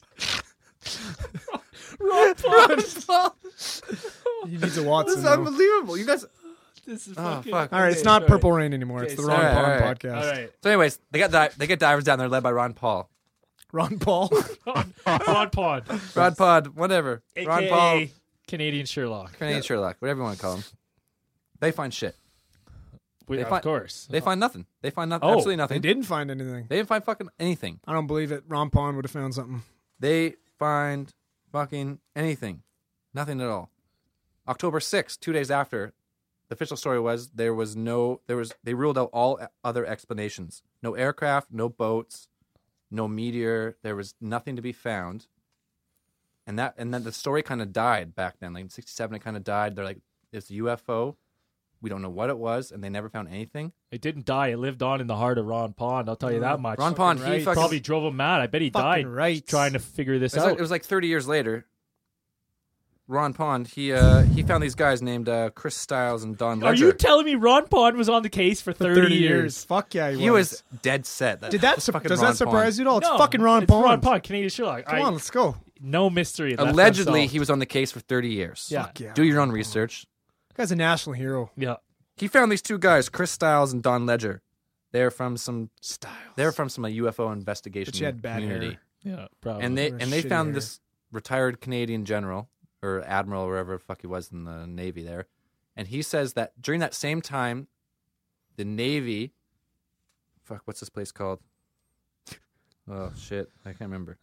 Ron Pond. He needs a This Watson. is though. unbelievable. You guys. This is Oh fucking. fuck. All right, it's Okay, not sorry. Purple Rain anymore. It's Okay, the Ron sorry. Pond All right. podcast. All right. So, anyways, they get divers down there led by Ron Paul. Ron Paul. Ron Pond. Ron Pod, whatever. Ron Paul, AKA Canadian Sherlock. Canadian Sherlock, whatever you want to call him. They find shit. Of course. They find nothing. They find nothing. Oh, Absolutely They nothing. didn't find anything. They didn't find fucking anything. I don't believe it. Ron Pond would have found something. They find fucking anything. Nothing at all. October 6th, 2 days after, the official story was they ruled out all other explanations. No aircraft, no boats, no meteor. There was nothing to be found. And then the story kind of died back then. Like in 1967, it kind of died. They're like, it's a UFO. We don't know what it was, and they never found anything. It didn't die. It lived on in the heart of Ron Pond. I'll tell you that much. Ron Pond, right. he fucking, Probably drove him mad. I bet he Fucking died right. trying to figure this it was, out. like, it was like 30 years later. Ron Pond, he found these guys named Chris Stiles and Don Are Ledger. you telling me Ron Pond was on the case for 30 years? Fuck yeah, He was dead set. Did that was fucking does Ron that surprise you at all? It's No, fucking Ron it's Pond. Ron Pond, Canadian Sherlock. Come on, let's go. No mystery. Pond. left Allegedly, unsolved. he was on the case for 30 years. Yeah. Fuck yeah. Do your own research. Guy's a national hero. Yeah. He found these two guys, Chris Stiles and Don Ledger. They're from some Styles. UFO investigation But she had bad community. hair. Yeah, probably. And they Or and they shitty found hair. this retired Canadian general or admiral or wherever the fuck he was in the Navy there. And he says that during that same time, the Navy, what's this place called? Oh shit, I can't remember.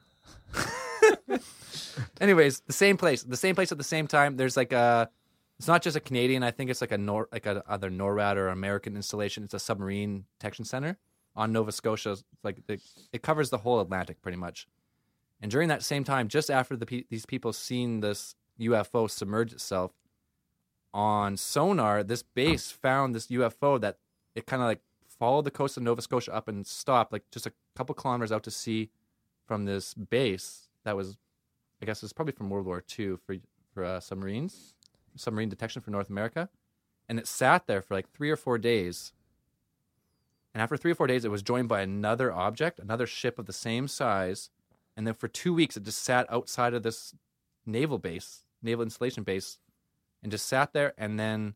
Anyways, the same place at the same time. There's like it's not just a Canadian. I think it's like either NORAD or American installation. It's a submarine detection center on Nova Scotia. It covers the whole Atlantic pretty much. And during that same time, just after these people seen this UFO submerge itself on sonar, this base found this UFO that it kind of like followed the coast of Nova Scotia up and stopped like just a couple kilometers out to sea from this base that was, I guess, it was probably from World War II for submarine detection for North America. And it sat there for like 3 or 4 days. And after 3 or 4 days, it was joined by another object, another ship of the same size. And then for 2 weeks, it just sat outside of this naval installation base, and just sat there. And then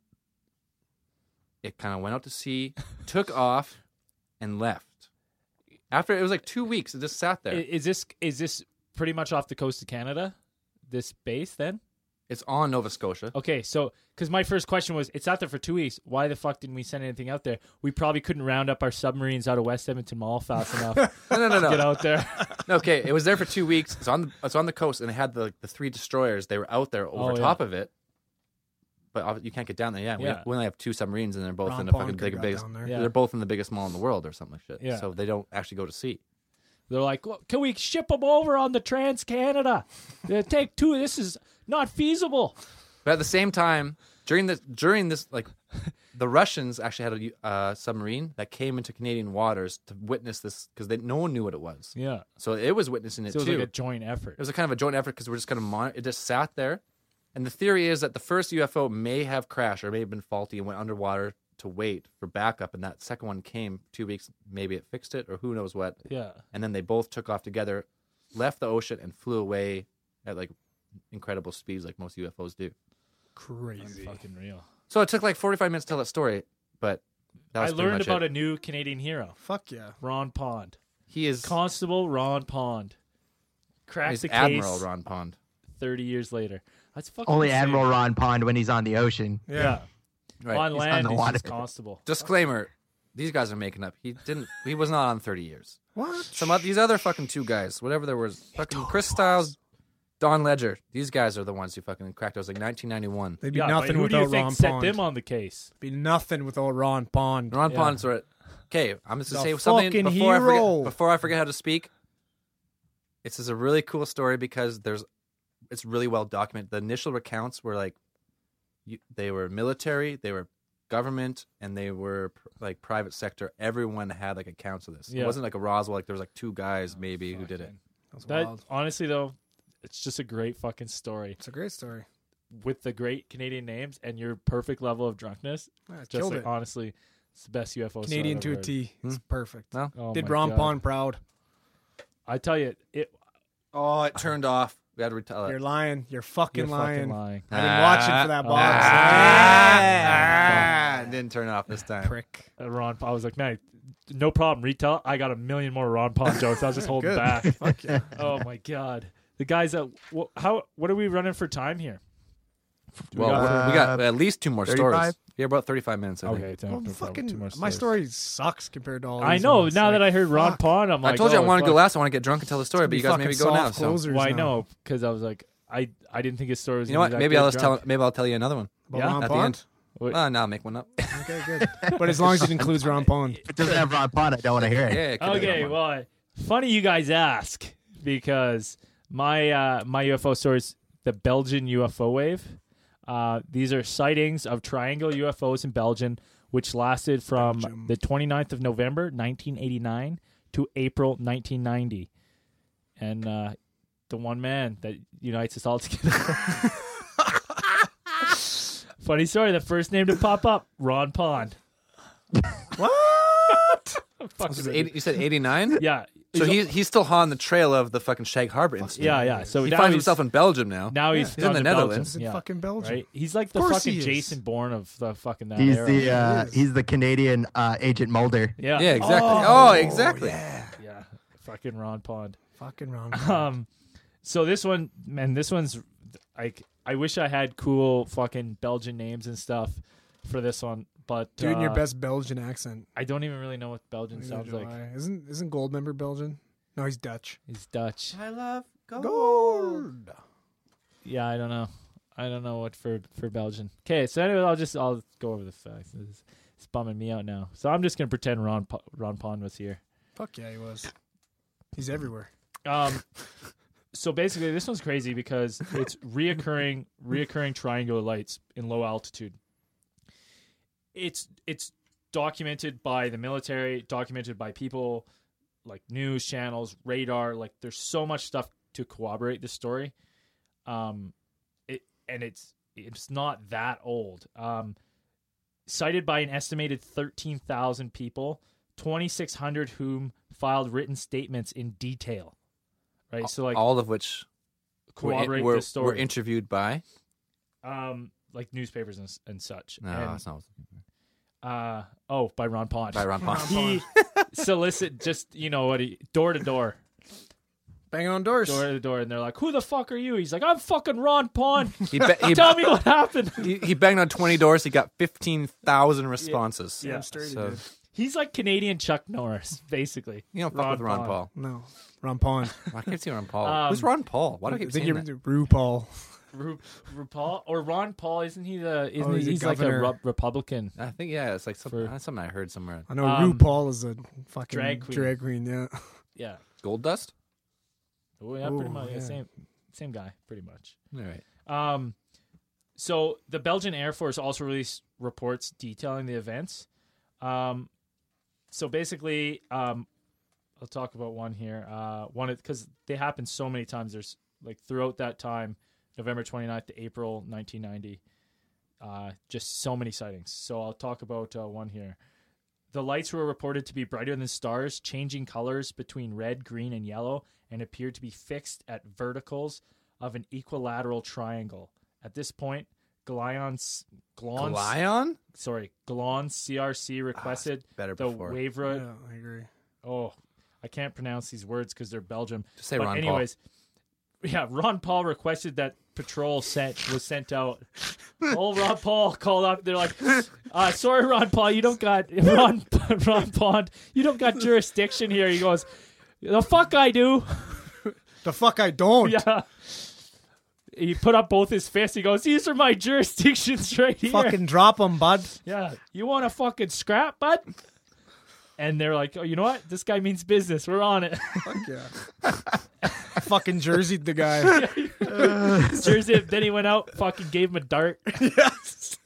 it kind of went out to sea, took off, and left. After it was like 2 weeks, it just sat there. Is this pretty much off the coast of Canada? This base then? It's on Nova Scotia. Okay, so because my first question was, it's out there for 2 weeks. Why the fuck didn't we send anything out there? We probably couldn't round up our submarines out of West Edmonton Mall fast enough to No. get out there. Okay, it was there for 2 weeks. It's on the coast, and it had the 3 destroyers. They were out there over top of it, but you can't get down there. Yeah, Yeah. We only have 2 submarines, and they're both Ron in the Pond fucking could've got biggest. down there. Yeah. They're both in the biggest mall in the world, or something like shit. Yeah. So they don't actually go to sea. They're like, well, can we ship them over on the Trans-Canada? Take 2. This is not feasible. But at the same time, during this, like, the Russians actually had a submarine that came into Canadian waters to witness this because no one knew what it was. Yeah. So it was witnessing it So it was too. like a joint effort. It was a kind of a joint effort because we're just kind of it just sat there, and the theory is that the first UFO may have crashed or may have been faulty and went underwater to wait for backup, and that second one came 2 weeks. Maybe it fixed it or who knows what. Yeah. And then they both took off together, left the ocean, and flew away at like incredible speeds, like most UFOs do. Crazy. Fucking real. So it took like 45 minutes to tell that story, but that was I pretty learned much about it. a new Canadian hero, Fuck yeah. Ron Pond. He is Constable Ron Pond. Cracked he's the case Admiral Ron Pond. 30 years later. That's fucking Only insane. Admiral Ron Pond when he's on the ocean. Yeah. Right. On He's land, on the he's water. just constable. Disclaimer: these guys are making up. He was not on 30 years. What? These other fucking 2 guys, whatever there was, fucking Chris Stiles, Don Ledger. These guys are the ones who fucking cracked. It was like 1991. They'd be Yeah, but nothing who do you without think Ron set Pond. them on the case? Be nothing without Ron Pond. Ron Yeah. Pond's right. Okay, I'm just The gonna say something fucking before hero. I forget how to speak. This is a really cool story because it's really well documented. The initial recounts were like, they were military, they were government, and they were like private sector. Everyone had like accounts of this. Yeah. It wasn't like a Roswell. Like there was like 2 guys maybe who did it. That's That, wild. honestly, though, it's just a great fucking story It's a great story. with the great Canadian names and your perfect level of drunkenness. Yeah, Just killed like, it. honestly, it's the best UFO story Canadian I've to a ever heard. T. It's perfect. No? Oh Did my Ron God. Pond proud. I tell you, it. Oh, it turned off. We had to retell You're it. lying. You're fucking You're lying. fucking lying. I didn't watch it for that box. It didn't turn off this time. Prick. Ron, I was like, man, no problem. Retell. I got a million more Ron Pond jokes. I was just holding Good. back. Fuck yeah. Oh my God, the guys that. What are we running for time here? Well, we got at least 2 more 35? stories. Yeah, about 35 minutes. I think. Okay, Well, no problem. 2 more my stories. story sucks compared to all. I these know. ones. Now Like, that I heard Ron fuck. Pond, I'm like, I told you I oh, want to go fuck. last. I want to get drunk and tell the story, but you guys Fucking maybe go now. soft So. closers Well, I now. know because I was like, I didn't think his story was. You know what? gonna be Maybe that I'll good just drunk. maybe I'll tell you another one About Yeah? Ron at the Pond. end. Wait. No, I'll make one up. Okay, good. But as long as it includes Ron Pond. If it doesn't have Ron Pond, I don't want to hear it. Yeah. it could be Okay, one. well, funny you guys ask because my my UFO story is the Belgian UFO wave. These are sightings of triangle UFOs in Belgium, which lasted from Belgium. the 29th of November, 1989 to April 1990. And the one man that unites us all together. Funny story, the first name to pop up, Ron Pond. What? Fuck, You said 89? yeah. So he's still on the trail of the fucking Shag Harbor incident. Yeah. So He now finds he's- himself in Belgium now. Now he's He's in gone the to Belgium. Netherlands. In Yeah. fucking Belgium. Right? He's like the Of course fucking he is. Jason Bourne of the fucking that He's era. he's the Canadian Agent Mulder. yeah. Yeah, exactly. Oh, exactly. Yeah. Fucking Ron Pond. Fucking Ron Pond. So this one, man, this one's like, I wish I had cool fucking Belgian names and stuff for this one, but Do it in your best Belgian accent. I don't even really know what Belgian sounds like. Isn't Goldmember Belgian? No, he's Dutch. He's Dutch. I love Gold. Yeah, I don't know. I don't know what for Belgian. Okay, so anyway, I'll go over the facts. It's bumming me out now. So I'm just gonna pretend Ron Pond was here. Fuck yeah, he was. He's everywhere. So basically, this one's crazy because it's reoccurring triangular lights in low altitude. It's documented by the military, documented by people like news channels, radar. Like, there's so much stuff to corroborate this story. It's not that old. Cited by an estimated 13,000 people, 2,600 whom filed written statements in detail. Right, so like all of which corroborate were this story. were interviewed by. Like newspapers and such. No, And, that's not. by Ron Pond. By Ron Pond. He solicit just door to door, Banging on doors. door to door, and they're like, "Who the fuck are you?" He's like, "I'm fucking Ron Pond. He Tell me what happened." he banged on 20 doors. He got 15,000 responses. Yeah. Damn straight he So did. He's like Canadian Chuck Norris, basically. you don't fuck with Ron Paul. No, Ron Pond. I can't see Ron Paul. Who's Ron Paul? Why do I keep saying that? RuPaul. RuPaul or Ron Paul? Isn't he the? Isn't he's a he's like a governor. Republican? I think it's like something I heard somewhere. I know Um, RuPaul is a fucking drag queen. Yeah. Yeah. Gold Dust. Oh yeah, pretty Ooh, much. yeah. Same guy, pretty much. All right. So the Belgian Air Force also released reports detailing the events. So basically, I'll talk about one here. Because they happened so many times. There's like throughout that time, November 29th to April 1990, just so many sightings. So I'll talk about one here. The lights were reported to be brighter than stars, changing colors between red, green, and yellow, and appeared to be fixed at verticals of an equilateral triangle. At this point, Glon CRC requested better the before. Wavra. Yeah, I agree. Oh, I can't pronounce these words because they're Belgium. Just say But Ron anyways, yeah, Ron Paul requested that patrol was sent out. Old Ron Paul called up. They're like, "Sorry, Ron Paul, you don't got Ron Pond. You don't got jurisdiction here." He goes, "The fuck I do." The fuck I don't. Yeah. He put up both his fists. He goes, "These are my jurisdictions right here." Fucking drop him, bud. Yeah. You want to fucking scrap, bud? And they're like, "Oh, you know what? This guy means business. We're on it." Fuck yeah. Fucking jerseyed the guy. Jersey. Then he went out, fucking gave him a dart. Yes.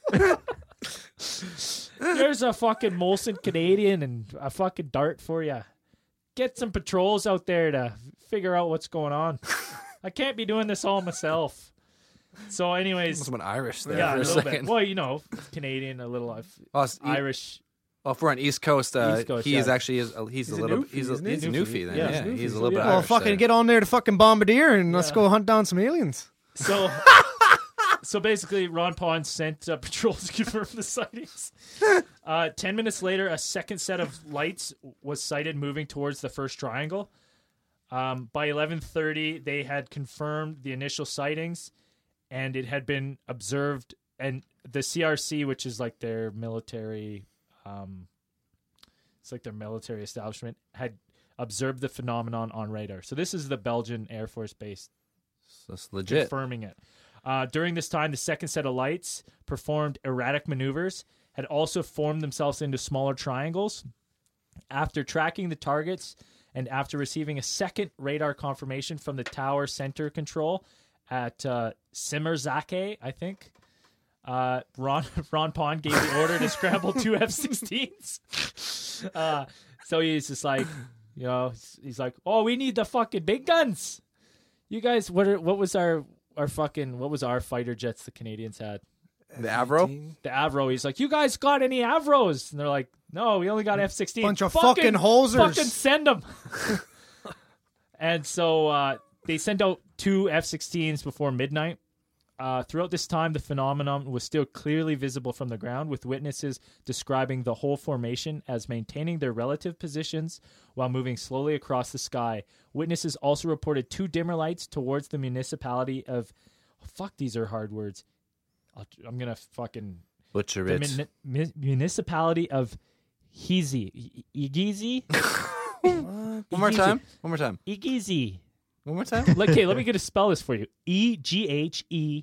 Here's a fucking Molson Canadian and a fucking dart for you. Get some patrols out there to figure out what's going on. I can't be doing this all myself. So, anyways, Must have been Irish there yeah, for a a little second. bit. Well, Canadian, a little Irish. Well, if we're on East Coast, East Coast, he is yeah. actually he's a little Newfie, he's a isn't he? Newfie then. Yeah, Yeah, Newfie, he's a so little bit yeah. Well, Irish fucking there. get on there to fucking bombardier and let's go hunt down some aliens. So basically, Ron Pond sent patrols to confirm the sightings. 10 minutes later, a second set of lights was sighted moving towards the first triangle. By 11:30, they had confirmed the initial sightings, and it had been observed, and the CRC, which is like their military, it's like their military establishment, had observed the phenomenon on radar. So this is the Belgian Air Force Base That's legit. confirming it. During this time, the second set of lights performed erratic maneuvers, had also formed themselves into smaller triangles. After tracking the targets and after receiving a second radar confirmation from the tower center control at Simmerzake, I think, Ron Pond gave the order to scramble 2 F-16s. So he's just like, he's like, oh, we need the fucking big guns. You guys, what was our fighter jets the Canadians had? The Avro? The Avro. He's like, you guys got any Avros? And they're like, no, we only got F-16. Bunch of fucking hosers. Fucking send them. And so they sent out 2 F-16s before midnight. Throughout this time, the phenomenon was still clearly visible from the ground, with witnesses describing the whole formation as maintaining their relative positions while moving slowly across the sky. Witnesses also reported 2 dimmer lights towards the municipality of... Fuck, these are hard words. I'm going to fucking... Butcher The it. municipality of Igizi. Igizi? One more time. Igizi. One more time. Okay, let me get to spell this for you. Eghezee.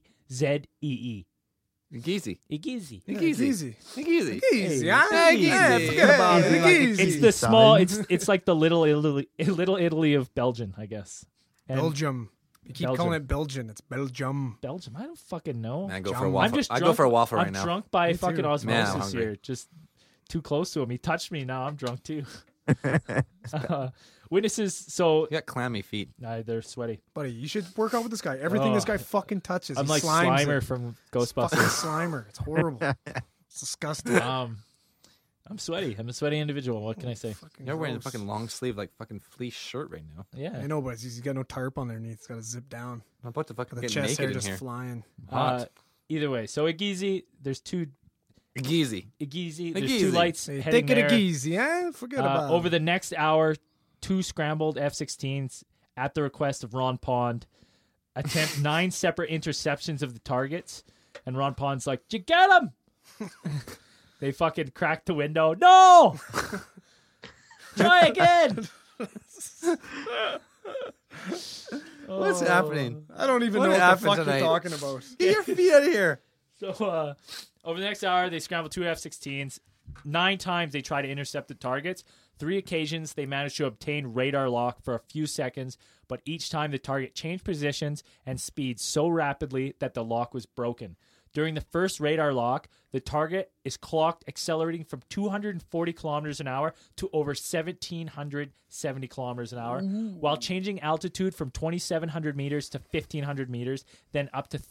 Geezy. Igizi. Easy. Easy. Easy. Easy. Forget about it. It's Easy. the small. son. It's like the little Italy of Belgium, I guess. And Belgium. You keep Belgium. calling it Belgian. It's Belgium. Belgium. I don't fucking know. Man, I go Jump. for a I'm waffle. just I drunk. go for a waffle right I'm now. drunk by Me too. fucking Man, I'm osmosis hungry. here. Just too close to him. He touched me. Now I'm drunk too. Witnesses. So You got clammy feet. they're sweaty. Buddy, you should work out with this guy. Everything this Oh. guy fucking touches, I'm he like slimes Slimer it. from Fucking Ghostbusters. Slimer. It's horrible. It's disgusting. I'm sweaty. I'm a sweaty individual. What can I say? You're wearing a gross. fucking long sleeve, like fucking fleece shirt right now. Yeah. I know, but he's got no tarp underneath. He's got to zip down. I'm about to fucking The get chest hair naked in just here. flying. Hot. Either way, so Igizi, there's 2 Geezy. Igizi. There's Igizi. 2 lights Hey, heading take it there. easy, eh? Forget about Over it. the next hour, 2 scrambled F-16s at the request of Ron Pond attempt 9 separate interceptions of the targets, and Ron Pond's like, "Did you get them?" They fucking cracked the window. No, try again. What's happening? I don't even What know what the happened fuck tonight? you're talking about. Get your feet out of here. So over the next hour, they scrambled 2 F-16s. 9 times they tried to intercept the targets. 3 occasions they managed to obtain radar lock for a few seconds, but each time the target changed positions and speed so rapidly that the lock was broken. During the first radar lock, the target is clocked accelerating from 240 kilometers an hour to over 1,770 kilometers an hour, while changing altitude from 2,700 meters to 1,500 meters, then up to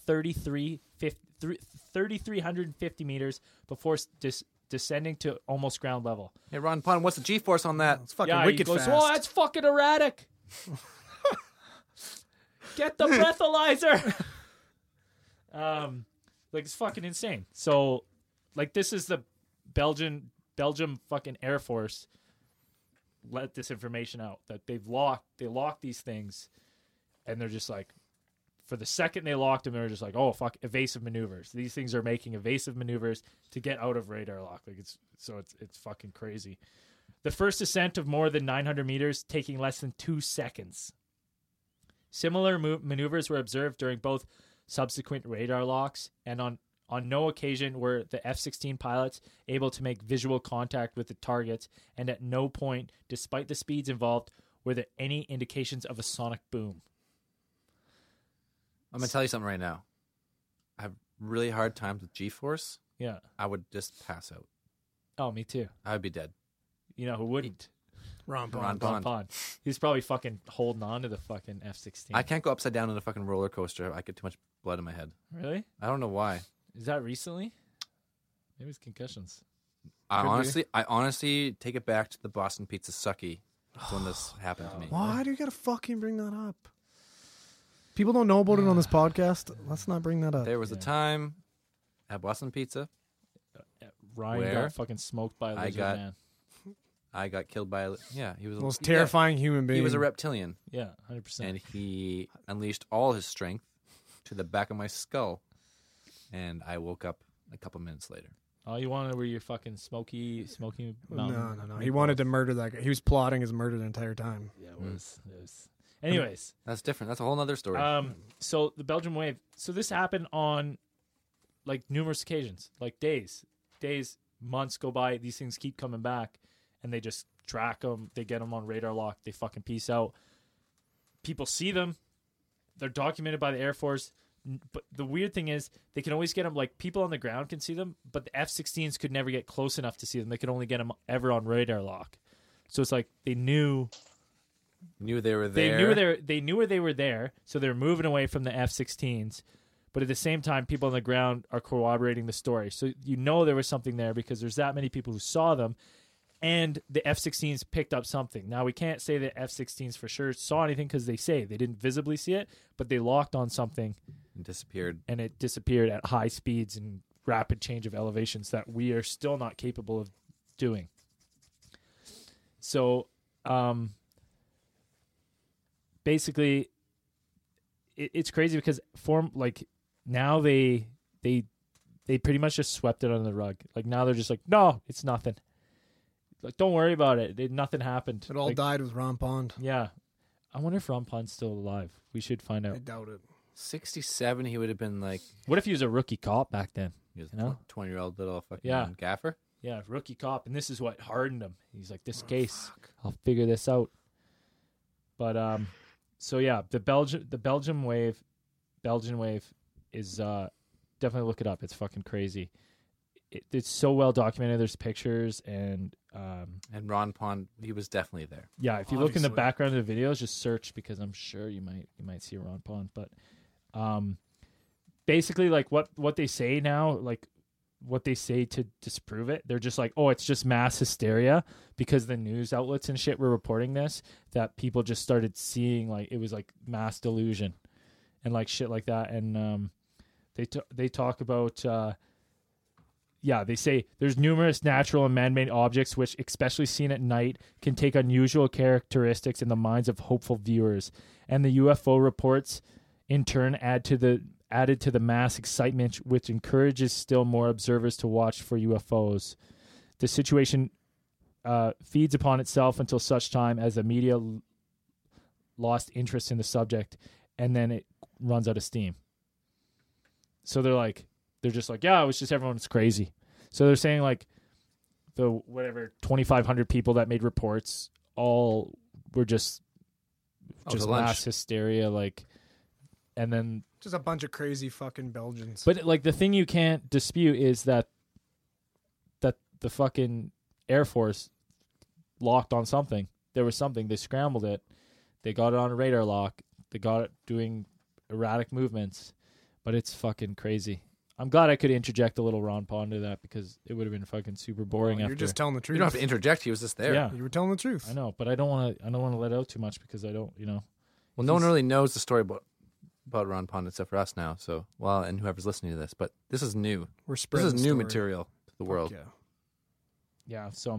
3,350 meters before descending to almost ground level. Hey, Ron Pond, what's the G-force on that? It's fucking Yeah, he wicked goes, fast. "Oh, that's fucking erratic." Get the breathalyzer. Like it's fucking insane. So, like this is the Belgium fucking Air Force let this information out that they locked these things, and they're just like, for the second they locked them, they were just like, oh fuck, evasive maneuvers. These things are making evasive maneuvers to get out of radar lock. Like it's fucking crazy. The first ascent of more than 900 meters taking less than 2 seconds. Similar maneuvers were observed during both subsequent radar locks, and on no occasion were the F-16 pilots able to make visual contact with the targets, and at no point, despite the speeds involved, were there any indications of a sonic boom. I'm going to tell you something right now. I have really hard times with G-force. Yeah. I would just pass out. Oh, me too. I would be dead. You know who wouldn't? Ron Pond. Ron Ron Pond. Pond. He's probably fucking holding on to the fucking F-16. I can't go upside down on a fucking roller coaster. I get too much blood in my head. Really? I don't know why. Is that recently? Maybe it's concussions. I Could be. honestly take it back to the Boston Pizza Sucky. That's when this happened to me. Why do you gotta fucking bring that up? People don't know about it on this podcast. Let's not bring that up. There was a time at Boston Pizza. Ryan Where? got fucking smoked by a lizard got- man. I got killed by he was The most terrifying human being. He was a reptilian, Yeah, 100%. and he unleashed all his strength to the back of my skull, and I woke up a couple minutes later. All you wanted were your fucking smoky mountain. No. He wanted to murder that guy. He was plotting his murder the entire time. Yeah, it was. Anyways, That's different. That's a whole other story. so the Belgian wave. So this happened on like numerous occasions, like days, months go by. These things keep coming back, and they just track them. They get them on radar lock. They fucking peace out. People see them. They're documented by the Air Force. But the weird thing is, they can always get them. Like people on the ground can see them, but the F-16s could never get close enough to see them. They could only get them ever on radar lock. So it's like they knew. Knew they were there. They knew where they were there, so they're moving away from the F-16s. But at the same time, people on the ground are corroborating the story. So you know there was something there because there's that many people who saw them, and the F-16s picked up something. Now we can't say the F-16s for sure saw anything because they didn't visibly see it, but they locked on something and disappeared. And it disappeared at high speeds and rapid change of elevations that we are still not capable of doing. So, basically, it's crazy because now they pretty much just swept it under the rug. Like now they're just like, no, it's nothing. Like don't worry about it. Nothing happened. It all died with Ron Pond. Yeah, I wonder if Ron Pond's still alive. We should find out. I doubt it. 67, he would have been like. What if he was a rookie cop back then? He was a 20-year-old little fucking gaffer. Yeah, rookie cop, and this is what hardened him. He's like, this case, I'll figure this out. But so yeah, the Belgian wave is definitely look it up. It's fucking crazy. It's so well documented. There's pictures and Ron Pond, he was definitely there. Yeah, if you look in the background of the videos, just search because I'm sure you might see a Ron Pond. But basically, like what they say now, like what they say to disprove it, they're just like, oh, it's just mass hysteria because the news outlets and shit were reporting this, that people just started seeing like it was like mass delusion and like shit like that. And they talk about they say there's numerous natural and man-made objects which, especially seen at night, can take unusual characteristics in the minds of hopeful viewers, and the UFO reports in turn added to the mass excitement, which encourages still more observers to watch for UFOs. The situation feeds upon itself until such time as the media lost interest in the subject, and then it runs out of steam. So they're just like, yeah, it was just everyone's crazy. So they're saying like the 2,500 people that made reports all were just mass hysteria, like, and then just a bunch of crazy fucking Belgians. But like the thing you can't dispute is that the fucking Air Force locked on something. There was something. They scrambled it. They got it on a radar lock. They got it doing erratic movements. But it's fucking crazy. I'm glad I could interject a little Ron Pond to that because it would have been fucking super boring. You're just telling the truth. You don't have to interject. He was just there. Yeah, you were telling the truth. I know, but I don't want to let out too much because I don't, Well, no one really knows the story about Ron Pond except for us now. So, and whoever's listening to this, but this is new. We're spreading. This is new material to the world. Yeah. Yeah. So,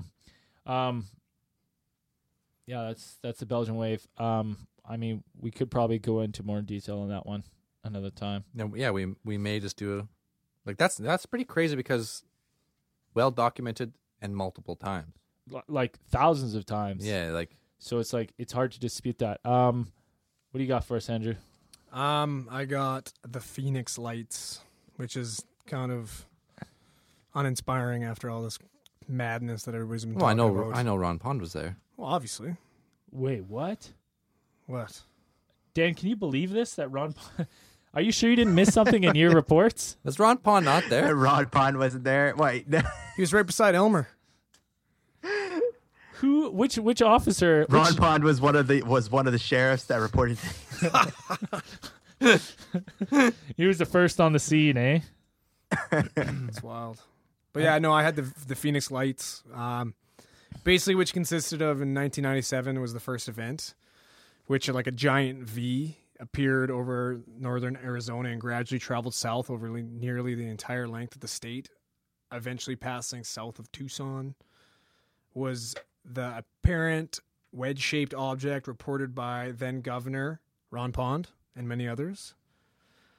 that's the Belgian wave. I mean, we could probably go into more detail on that one another time. Yeah, we may just do that's pretty crazy because well documented and multiple times, like thousands of times. Yeah, so it's hard to dispute that. What do you got for us, Andrew? I got the Phoenix Lights, which is kind of uninspiring after all this madness that everybody's been talking about. I know Ron Pond was there. Well, obviously. Wait, what? What? Dan, can you believe this? That Ron Pond... Are you sure you didn't miss something in your reports? Was Ron Pond not there? Ron Pond wasn't there. Wait. He was right beside Elmer. Who? Which officer? Ron Pond was one of the sheriffs that reported. He was the first on the scene, eh? It's wild. But yeah, no, I had the Phoenix Lights, basically, which consisted of in 1997 was the first event, which like a giant V appeared over northern Arizona and gradually traveled south over nearly the entire length of the state, eventually passing south of Tucson. Was the apparent wedge-shaped object reported by then Governor Ron Pond and many others.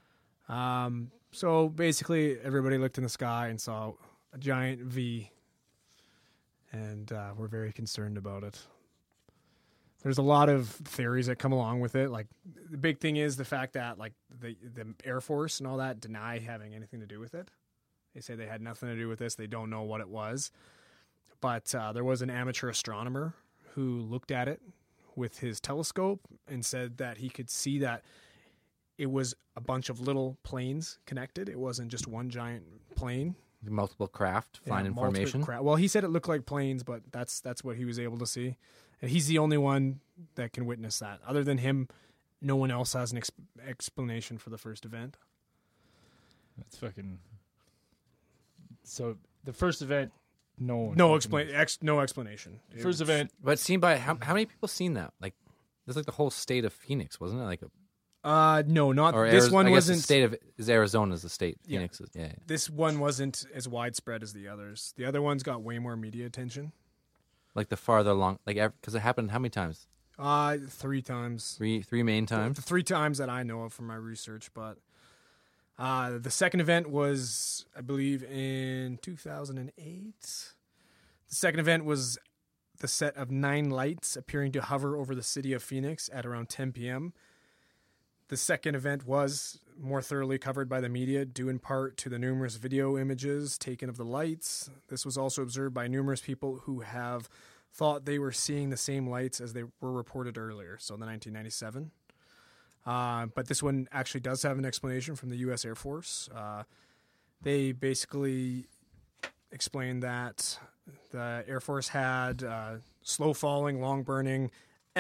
So basically, everybody looked in the sky and saw a giant V, and we're very concerned about it. There's a lot of theories that come along with it. Like, the big thing is the fact that, like, the Air Force and all that deny having anything to do with it. They say they had nothing to do with this. They don't know what it was. But there was an amateur astronomer who looked at it with his telescope and said that he could see that it was a bunch of little planes connected. It wasn't just one giant plane. Multiple craft flying in formation. Well, he said it looked like planes, but that's what he was able to see. And he's the only one that can witness that. Other than him, no one else has an explanation for the first event. That's fucking. So the first event, no explanation. First event, But seen by how many people seen that? Like, this is like the whole state of Phoenix, wasn't it? Like, no, not or this one I guess wasn't. the state of is Arizona's the state. Yeah. Phoenix is yeah. This one wasn't as widespread as the others. The other ones got way more media attention. Like the farther along, like because it happened how many times? 3 times. Three main times. The 3 times that I know of from my research, but the second event was, I believe, in 2008. The second event was the set of 9 lights appearing to hover over the city of Phoenix at around 10 p.m. The second event was more thoroughly covered by the media, due in part to the numerous video images taken of the lights. This was also observed by numerous people who have thought they were seeing the same lights as they were reported earlier, so in the 1997. But this one actually does have an explanation from the U.S. Air Force. They basically explained that the Air Force had slow-falling, long-burning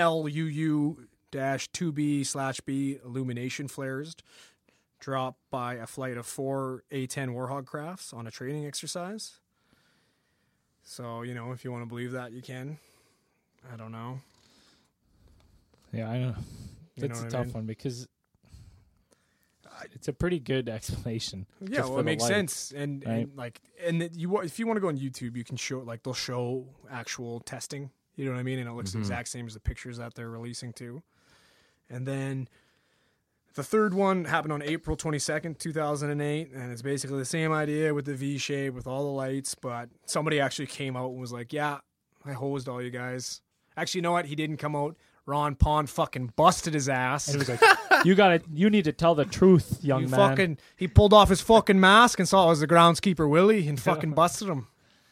LUU-2B/B illumination flares dropped by a flight of 4 A-10 Warhawk crafts on a training exercise. So, if you want to believe that, you can. I don't know. Yeah, I know. It's a tough one because it's a pretty good explanation. Yeah, well, it makes sense. And, right? if you want to go on YouTube, you can show, they'll show actual testing. You know what I mean? And it looks the exact same as the pictures that they're releasing too. And then the third one happened on April 22nd, 2008. And it's basically the same idea with the V shape, with all the lights. But somebody actually came out and was like, yeah, I hosed all you guys. Actually, you know what? He didn't come out. Ron Pond fucking busted his ass. And it was like, you need to tell the truth, young man. He pulled off his fucking mask and saw it was the groundskeeper Willie and fucking busted him.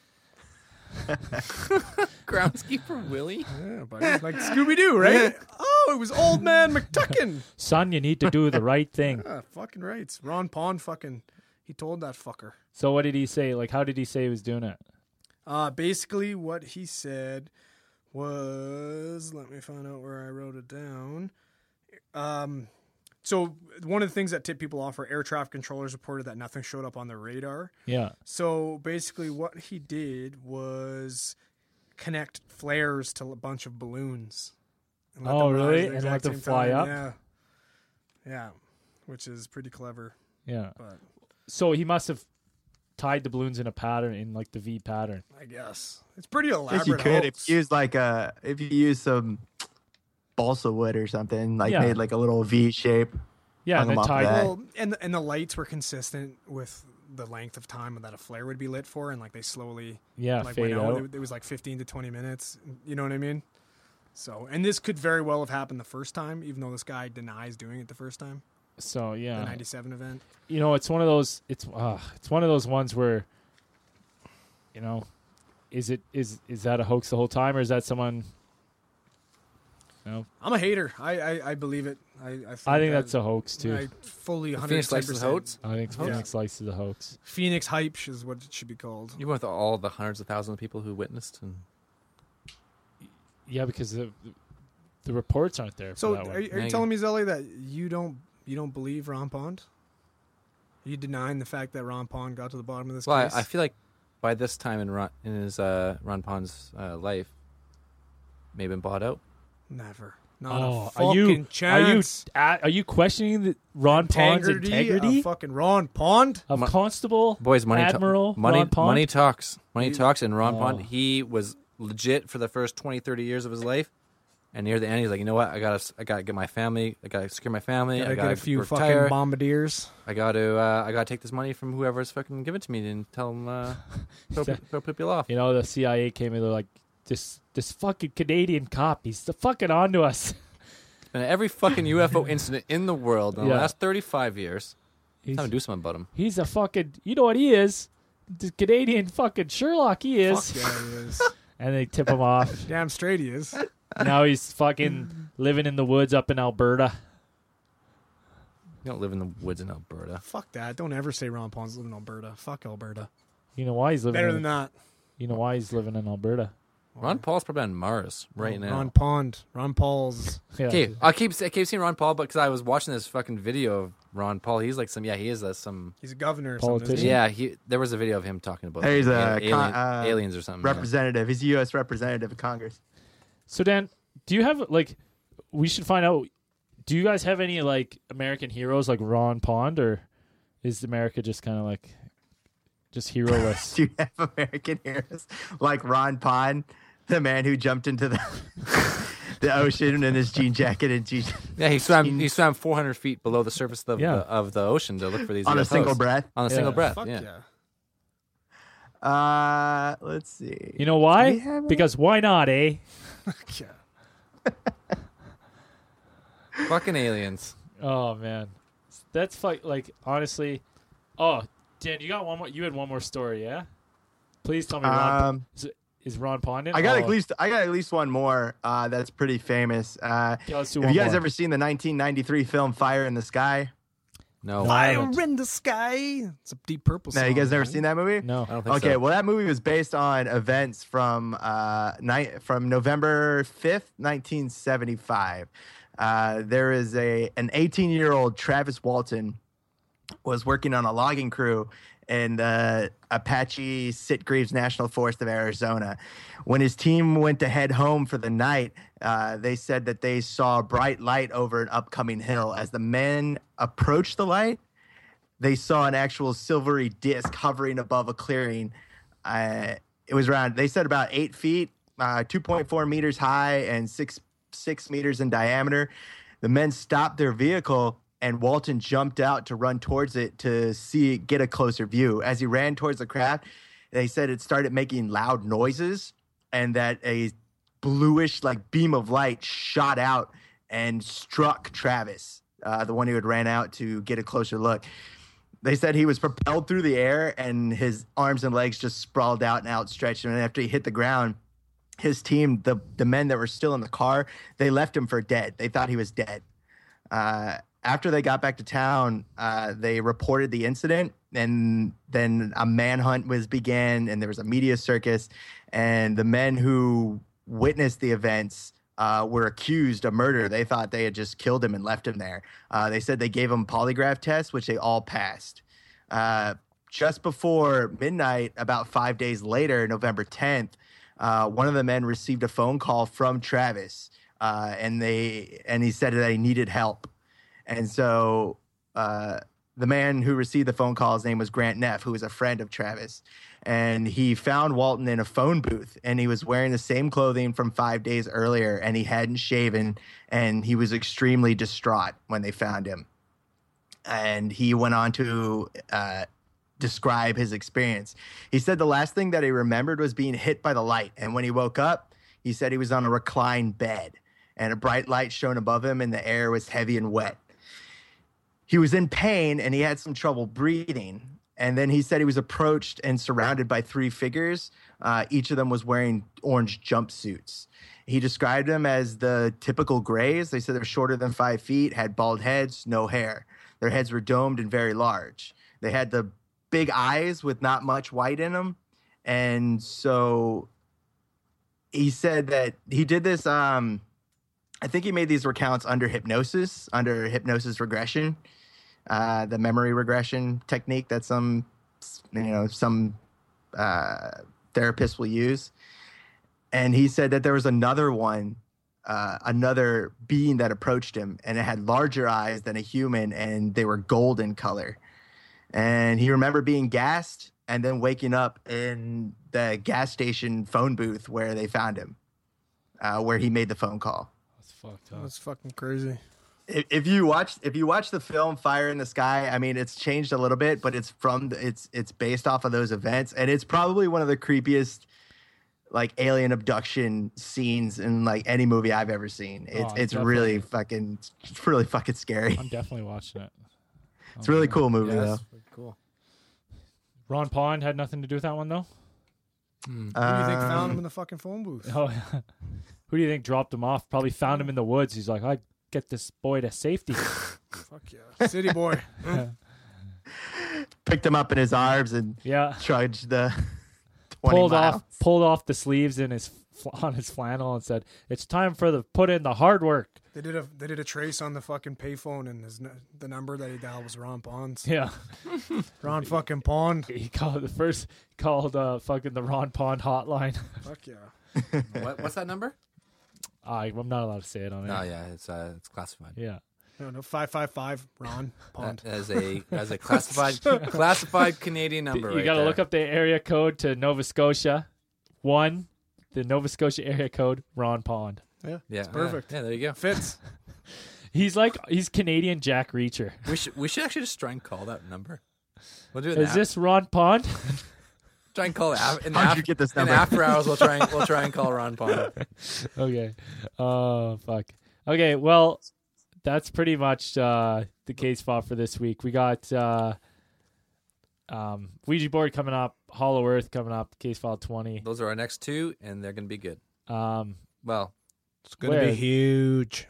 Groundskeeper Willie? Yeah, buddy. Like Scooby-Doo, right? Oh, it was Old Man McTuckin. Son, you need to do the right thing. Yeah, fucking right. Ron Pond he told that fucker. So what did he say? Like, how did he say he was doing it? Basically what he said was, let me find out where I wrote it down. So one of the things that tipped people off were air traffic controllers reported that nothing showed up on the radar. Yeah. So basically what he did was connect flares to a bunch of balloons. And Oh, really? And let them fly up? Yeah. Yeah. Which is pretty clever. Yeah. But So he must have tied the balloons in a pattern, in like the V pattern. I guess. It's pretty I elaborate. guess you could hoax. if you use some balsa wood or something, Yeah. made like a little V shape. Yeah, hung and them then off of tied. that. Well, and the lights were consistent with the length of time that a flare would be lit for, and they slowly Yeah, went fade out. It was like 15 to 20 minutes. You know what I mean? So, and this could very well have happened the first time, even though this guy denies doing it the first time. So The yeah, 97 event. it's one of those. It's one of those ones where, is that a hoax the whole time, or is that someone? I'm a hater. I believe it. I think that's a hoax too. I fully 100%. Phoenix likes the hoax? I think Phoenix likes the hoax. Phoenix hype is what it should be called. You went with all the hundreds of thousands of people who witnessed, and Yeah, because the reports aren't there. So for that are one. you telling me, Zelly, that you don't believe Ron Pond? Are you denying the fact that Ron Pond got to the bottom of this well, case? I feel like by this time in Ron Pond's life, may have been bought out. Never. Not Oh, a fucking chance. Are you questioning Ron Pond's integrity of fucking Ron Pond? of Constable, Boys, Admiral Ron Pond? money talks. Money talks, and Ron Pond, he was legit for the first 20, 30 years of his life, And near the end, he's like, you know what? I gotta get my family. I gotta secure my family. Gotta I gotta get a few retire. fucking bombardiers. I gotta take this money from whoever's fucking give it to me and tell them throw people off. You know, the CIA came in. They're like, this fucking Canadian cop. He's fucking onto us. And every fucking UFO incident in the world in the last 35 years, He's, time to do something about him. he's a fucking. You know what he is? The Canadian fucking Sherlock. He is. Fuck yeah, he is. And they tip him off. Damn straight he is. Now he's fucking living in the woods up in Alberta. You don't live in the woods in Alberta. Fuck that. Don't ever say Ron Paul's living in Alberta. Fuck Alberta. You know why he's living? Better in, than that. You know why he's living in Alberta? Ron Paul's probably on Mars right now. Ron Pond. Ron Paul's. Yeah. Okay, I keep seeing Ron Paul, but because I was watching this fucking video of Ron Paul, he's like he is some. He's a governor or Politician. something. Yeah, there was a video of him talking about He's a aliens or something. representative. He's a U.S. representative of Congress. So Dan, do you have like? We should find out. Do you guys have any like American heroes like Ron Pond, or is America just kind of like just heroless? Do you have American heroes like Ron Pond, the man who jumped into the the ocean in his jean jacket and jeans? Yeah, he swam 400 feet below the surface of the ocean to look for these on UFOs. a single breath. On a single breath. Fuck Yeah. yeah. Let's see. You know Do we why? have Because why not, eh? Yeah. Fucking aliens. Oh man, that's like honestly. Oh, Dan, you got one more. You had one more story, yeah? Please tell me. Ron, is Ron Pond in? I got at least one more that's pretty famous. Okay, let's do Have one you guys more. ever seen the 1993 film Fire in the Sky? No. No, I Fire haven't. in the sky. It's a Deep Purple song. No, you guys never man. seen that movie? No. I don't think Okay, so. well, that movie was based on events from November 5th, 1975. There is an 18-year-old Travis Walton was working on a logging crew in the Apache Sitgreaves National Forest of Arizona. When his team went to head home for the night, they said that they saw a bright light over an upcoming hill. As the men approached the light, they saw an actual silvery disc hovering above a clearing. It was around, they said about 8 feet, 2.4 meters high, and six meters in diameter. The men stopped their vehicle, and Walton jumped out to run towards it to get a closer view. As he ran towards the craft, they said it started making loud noises, and that a bluish beam of light shot out and struck Travis, the one who had ran out to get a closer look. They said he was propelled through the air, and his arms and legs just sprawled out and outstretched. And after he hit the ground, his team, the men that were still in the car, they left him for dead. They thought he was dead. After they got back to town, they reported the incident, and then a manhunt began, and there was a media circus, and the men who witnessed the events were accused of murder. They thought they had just killed him and left him there. They said they gave him polygraph tests, which they all passed. Just before midnight, about 5 days later, November 10th, one of the men received a phone call from Travis, and he said that he needed help. And so the man who received the phone call, his name was Grant Neff, who was a friend of Travis. And he found Walton in a phone booth, and he was wearing the same clothing from 5 days earlier, and he hadn't shaven, and he was extremely distraught when they found him. And he went on to describe his experience. He said the last thing that he remembered was being hit by the light. And when he woke up, he said he was on a reclined bed, and a bright light shone above him, and the air was heavy and wet. He was in pain, and he had some trouble breathing. And then he said he was approached and surrounded by 3 figures. Each of them was wearing orange jumpsuits. He described them as the typical grays. They said they were shorter than 5 feet, had bald heads, no hair. Their heads were domed and very large. They had the big eyes with not much white in them. And so he said that he did this. I think he made these recounts under hypnosis regression. The memory regression technique that some therapists will use. And he said that there was another one, another being that approached him, and it had larger eyes than a human, and they were gold in color. And he remembered being gassed and then waking up in the gas station phone booth where they found him, where he made the phone call. That's fucked up. That's fucking crazy. If you watch the film Fire in the Sky, I mean, it's changed a little bit, but it's based off of those events, and it's probably one of the creepiest like alien abduction scenes in like any movie I've ever seen. It's really fucking scary. I'm definitely watching it. It's a really cool movie though. That's cool. Ron Pond had nothing to do with that one though. Who do you think found him in the fucking phone booth? Oh, who do you think dropped him off? Probably found him in the woods. He's like, I get this boy to safety. Fuck yeah, city boy. Picked him up in his arms and Yeah, trudged the 20 miles. pulled off the sleeves in on his flannel and said, "It's time for put in the hard work." They did a trace on the fucking payphone, and the number that he dialed was Ron Pond's. Yeah, Ron fucking Pond. he called fucking the Ron Pond hotline. Fuck yeah. What's that number? I'm not allowed to say it on Oh air. yeah, it's classified. Yeah. No, 555 Ron Pond. As a classified Canadian number. You got to look up the area code to Nova Scotia. The Nova Scotia area code, Ron Pond. Yeah, Yeah, it's perfect. Yeah, there you go. Fits. He's Canadian Jack Reacher. We should actually just try and call that number. We'll do it. Is this Ron Pond? Try and call it. How'd you get this number? In after hours, we'll try and call Ron Pond. Okay. Oh, fuck. Okay, well, that's pretty much the case file for this week. We got Ouija board coming up, Hollow Earth coming up, case file 20. Those are our next two, and they're going to be good. Well, It's gonna be huge.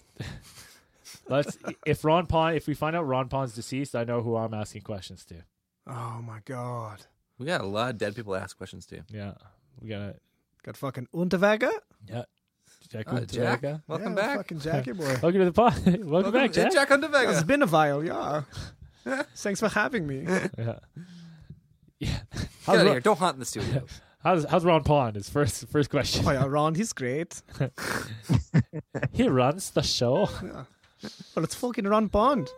If we find out Ron Pond's deceased, I know who I'm asking questions to. Oh my god. we got a lot of dead people to ask questions to. Yeah, we got it. Got fucking Unterweger. Yeah, Jack. Jack, Unterweger. welcome Yeah, back. Fucking Jackie boy. Welcome to the pod. Welcome back, Jack. Jack It's Unterweger. been a while, yeah. Thanks for having me. Yeah. Yeah. Get How's, out of Ron, here. Don't haunt in the studio. how's Ron Pond? His first question. Oh yeah, Ron, he's great. He runs the show. Well, it's fucking Ron Pond.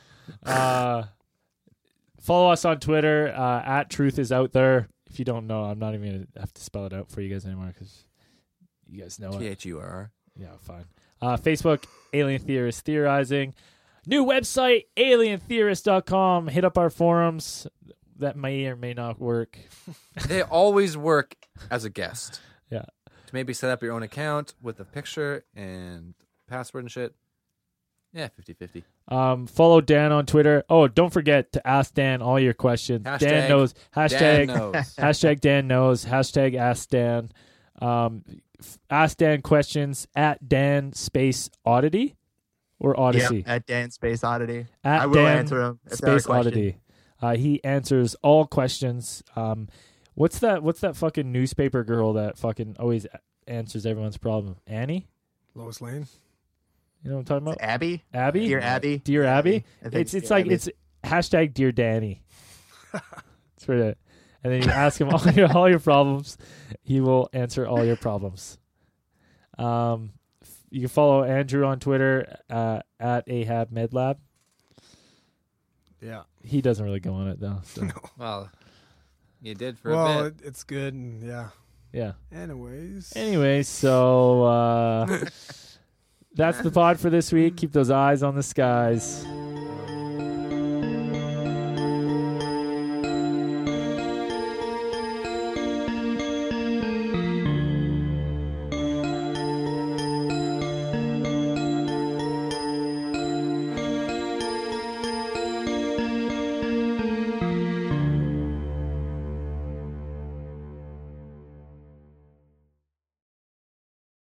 Follow us on Twitter at Truth Is Out There. If you don't know, I'm not even gonna have to spell it out for you guys anymore because you guys know it. THURR. Yeah, fine. Facebook, Alien Theorist Theorizing. New website, alientheorist.com. Hit up our forums. That may or may not work. They always work as a guest. Yeah. To maybe set up your own account with a picture and password and shit. Yeah, 50-50. Follow Dan on Twitter. Oh, don't forget to ask Dan all your questions. Dan Hashtag knows. Dan Hashtag knows. hashtag Dan knows. Hashtag ask Dan. Ask Dan questions at Dan Space Oddity or Odyssey. Yeah, at Dan Space Oddity. At I will Dan answer them. If they're a Space question. Oddity. He answers all questions. What's that fucking newspaper girl that fucking always answers everyone's problem? Annie? Lois Lane. You know what I'm talking about? Abby? Abby? Dear Abby? Dear Abby? I think It's Dear like Abby. it's hashtag Dear Danny. It's for it. And then you ask him all your problems. He will answer all your problems. You can follow Andrew on Twitter at Ahab Medlab. Yeah. He doesn't really go on it though. So. Well, you did for a Well, bit. it's good, and yeah. Yeah. Anyways. Anyway, so that's the pod for this week. Keep those eyes on the skies.